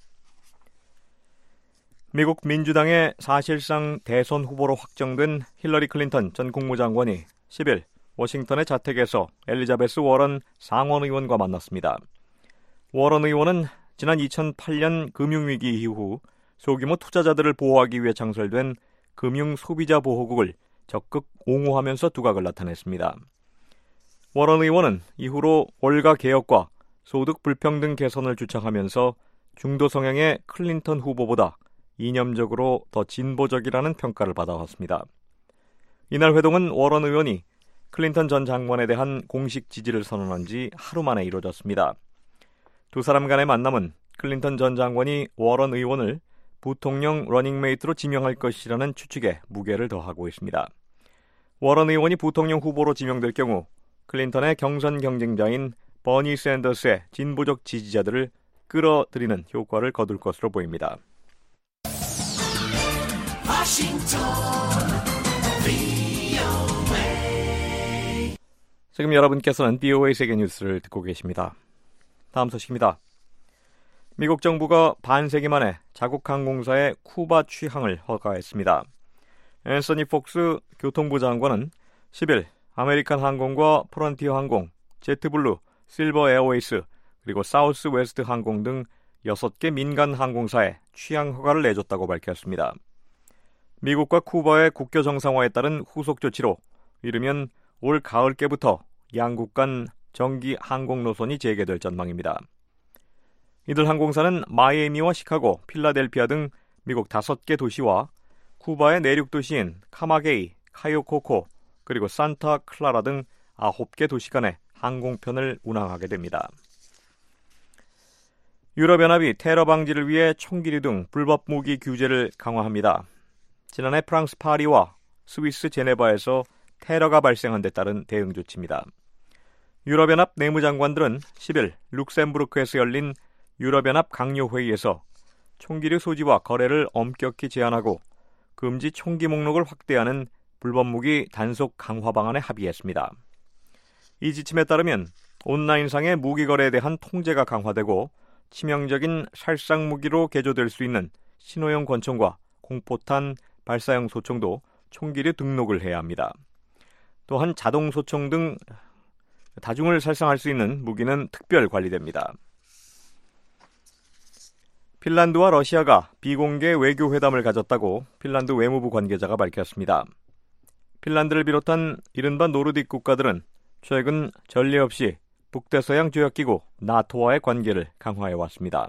미국 민주당의 사실상 대선 후보로 확정된 힐러리 클린턴 전 국무장관이 십일 워싱턴의 자택에서 엘리자베스 워런 상원 의원과 만났습니다. 워런 의원은 지난 이천팔 년 금융위기 이후 소규모 투자자들을 보호하기 위해 창설된 금융소비자보호국을 적극 옹호하면서 두각을 나타냈습니다. 워런 의원은 이후로 월가 개혁과 소득 불평등 개선을 주창하면서 중도 성향의 클린턴 후보보다 이념적으로 더 진보적이라는 평가를 받아왔습니다. 이날 회동은 워런 의원이 클린턴 전 장관에 대한 공식 지지를 선언한 지 하루 만에 이루어졌습니다. 두 사람 간의 만남은 클린턴 전 장관이 워런 의원을 부통령 러닝메이트로 지명할 것이라는 추측에 무게를 더하고 있습니다. 워런 의원이 부통령 후보로 지명될 경우 클린턴의 경선 경쟁자인 버니 샌더스의 진보적 지지자들을 끌어들이는 효과를 거둘 것으로 보입니다. 지금 여러분께서는 비오에이 세계뉴스를 듣고 계십니다. 다음 소식입니다. 미국 정부가 반세기 만에 자국 항공사의 쿠바 취항을 허가했습니다. 앤서니 폭스 교통부 장관은 십일 아메리칸 항공과 프론티어 항공, 제트블루, 실버 에어웨이스, 그리고 사우스 웨스트 항공 등 여섯 개 민간 항공사에 취항 허가를 내줬다고 밝혔습니다. 미국과 쿠바의 국교 정상화에 따른 후속 조치로 이르면 올 가을께부터 양국 간 정기 항공 노선이 재개될 전망입니다. 이들 항공사는 마이애미와 시카고, 필라델피아 등 미국 다섯 개 도시와 쿠바의 내륙 도시인 카마게이, 카요코코, 그리고 산타 클라라 등 아홉 개 도시 간의 항공편을 운항하게 됩니다. 유럽연합이 테러 방지를 위해 총기류 등 불법 무기 규제를 강화합니다. 지난해 프랑스 파리와 스위스 제네바에서 테러가 발생한 데 따른 대응 조치입니다. 유럽연합 내무장관들은 십일 룩셈부르크에서 열린 유럽연합 강요회의에서 총기류 소지와 거래를 엄격히 제한하고 금지 총기 목록을 확대하는 불법무기 단속 강화 방안에 합의했습니다. 이 지침에 따르면 온라인상의 무기 거래에 대한 통제가 강화되고 치명적인 살상 무기로 개조될 수 있는 신호형 권총과 공포탄, 발사형 소총도 총기류 등록을 해야 합니다. 또한 자동 소총 등 다중을 살상할 수 있는 무기는 특별 관리됩니다. 핀란드와 러시아가 비공개 외교 회담을 가졌다고 핀란드 외무부 관계자가 밝혔습니다. 핀란드를 비롯한 이른바 노르딕 국가들은 최근 전례 없이 북대서양 조약기구 나토와의 관계를 강화해왔습니다.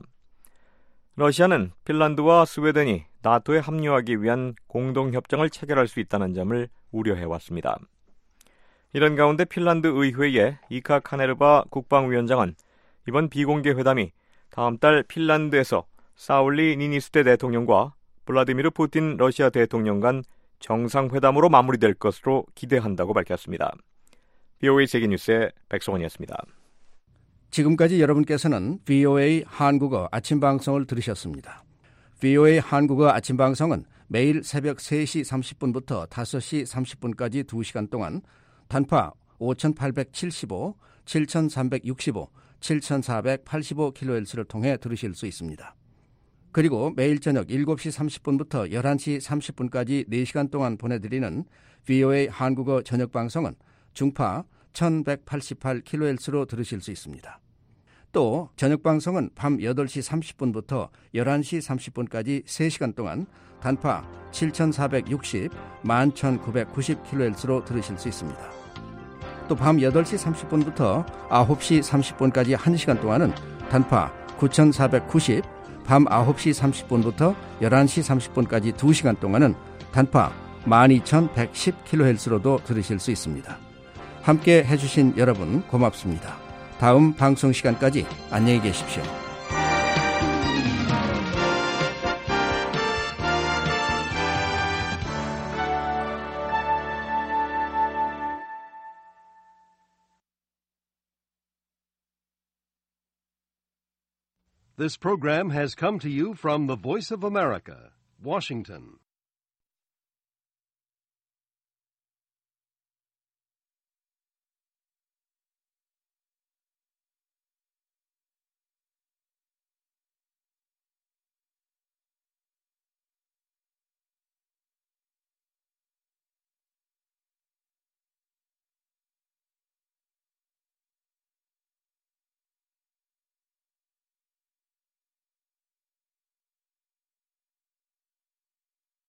러시아는 핀란드와 스웨덴이 나토에 합류하기 위한 공동협정을 체결할 수 있다는 점을 우려해왔습니다. 이런 가운데 핀란드 의회의 이카 카네르바 국방위원장은 이번 비공개 회담이 다음 달 핀란드에서 사울리 니니스테 대통령과 블라디미르 푸틴 러시아 대통령 간 정상회담으로 마무리될 것으로 기대한다고 밝혔습니다. 비오에이 세계뉴스의 백성원이었습니다. 지금까지 여러분께서는 비오에이 한국어 아침방송을 들으셨습니다. 비오에이 한국어 아침방송은 매일 새벽 세 시 삼십 분부터 다섯 시 삼십 분까지 두 시간 동안 단파 오천팔백칠십오, 칠천삼백육십오, 칠천사백팔십오 킬로헤르츠를 통해 들으실 수 있습니다. 그리고 매일 저녁 일곱 시 삼십 분부터 열한 시 삼십 분까지 네 시간 동안 보내드리는 비오에이 한국어 저녁방송은 중파 천백팔십팔 킬로헤르츠로 들으실 수 있습니다. 또 저녁방송은 밤 여덟 시 삼십 분부터 열한 시 삼십 분까지 세 시간 동안 단파 칠천사백육십, 만 천구백구십 킬로헤르츠로 들으실 수 있습니다. 또 밤 여덟 시 삼십 분부터 아홉 시 삼십 분까지 한 시간 동안은 단파 구천사백구십, 밤 아홉 시 삼십 분부터 열한 시 삼십 분까지 두 시간 동안은 단파 만 이천백십 킬로헤르츠로도 들으실 수 있습니다. 함께 해주신 여러분 고맙습니다. 다음 방송 시간까지 안녕히 계십시오. This program has come to you from the Voice of America, Washington.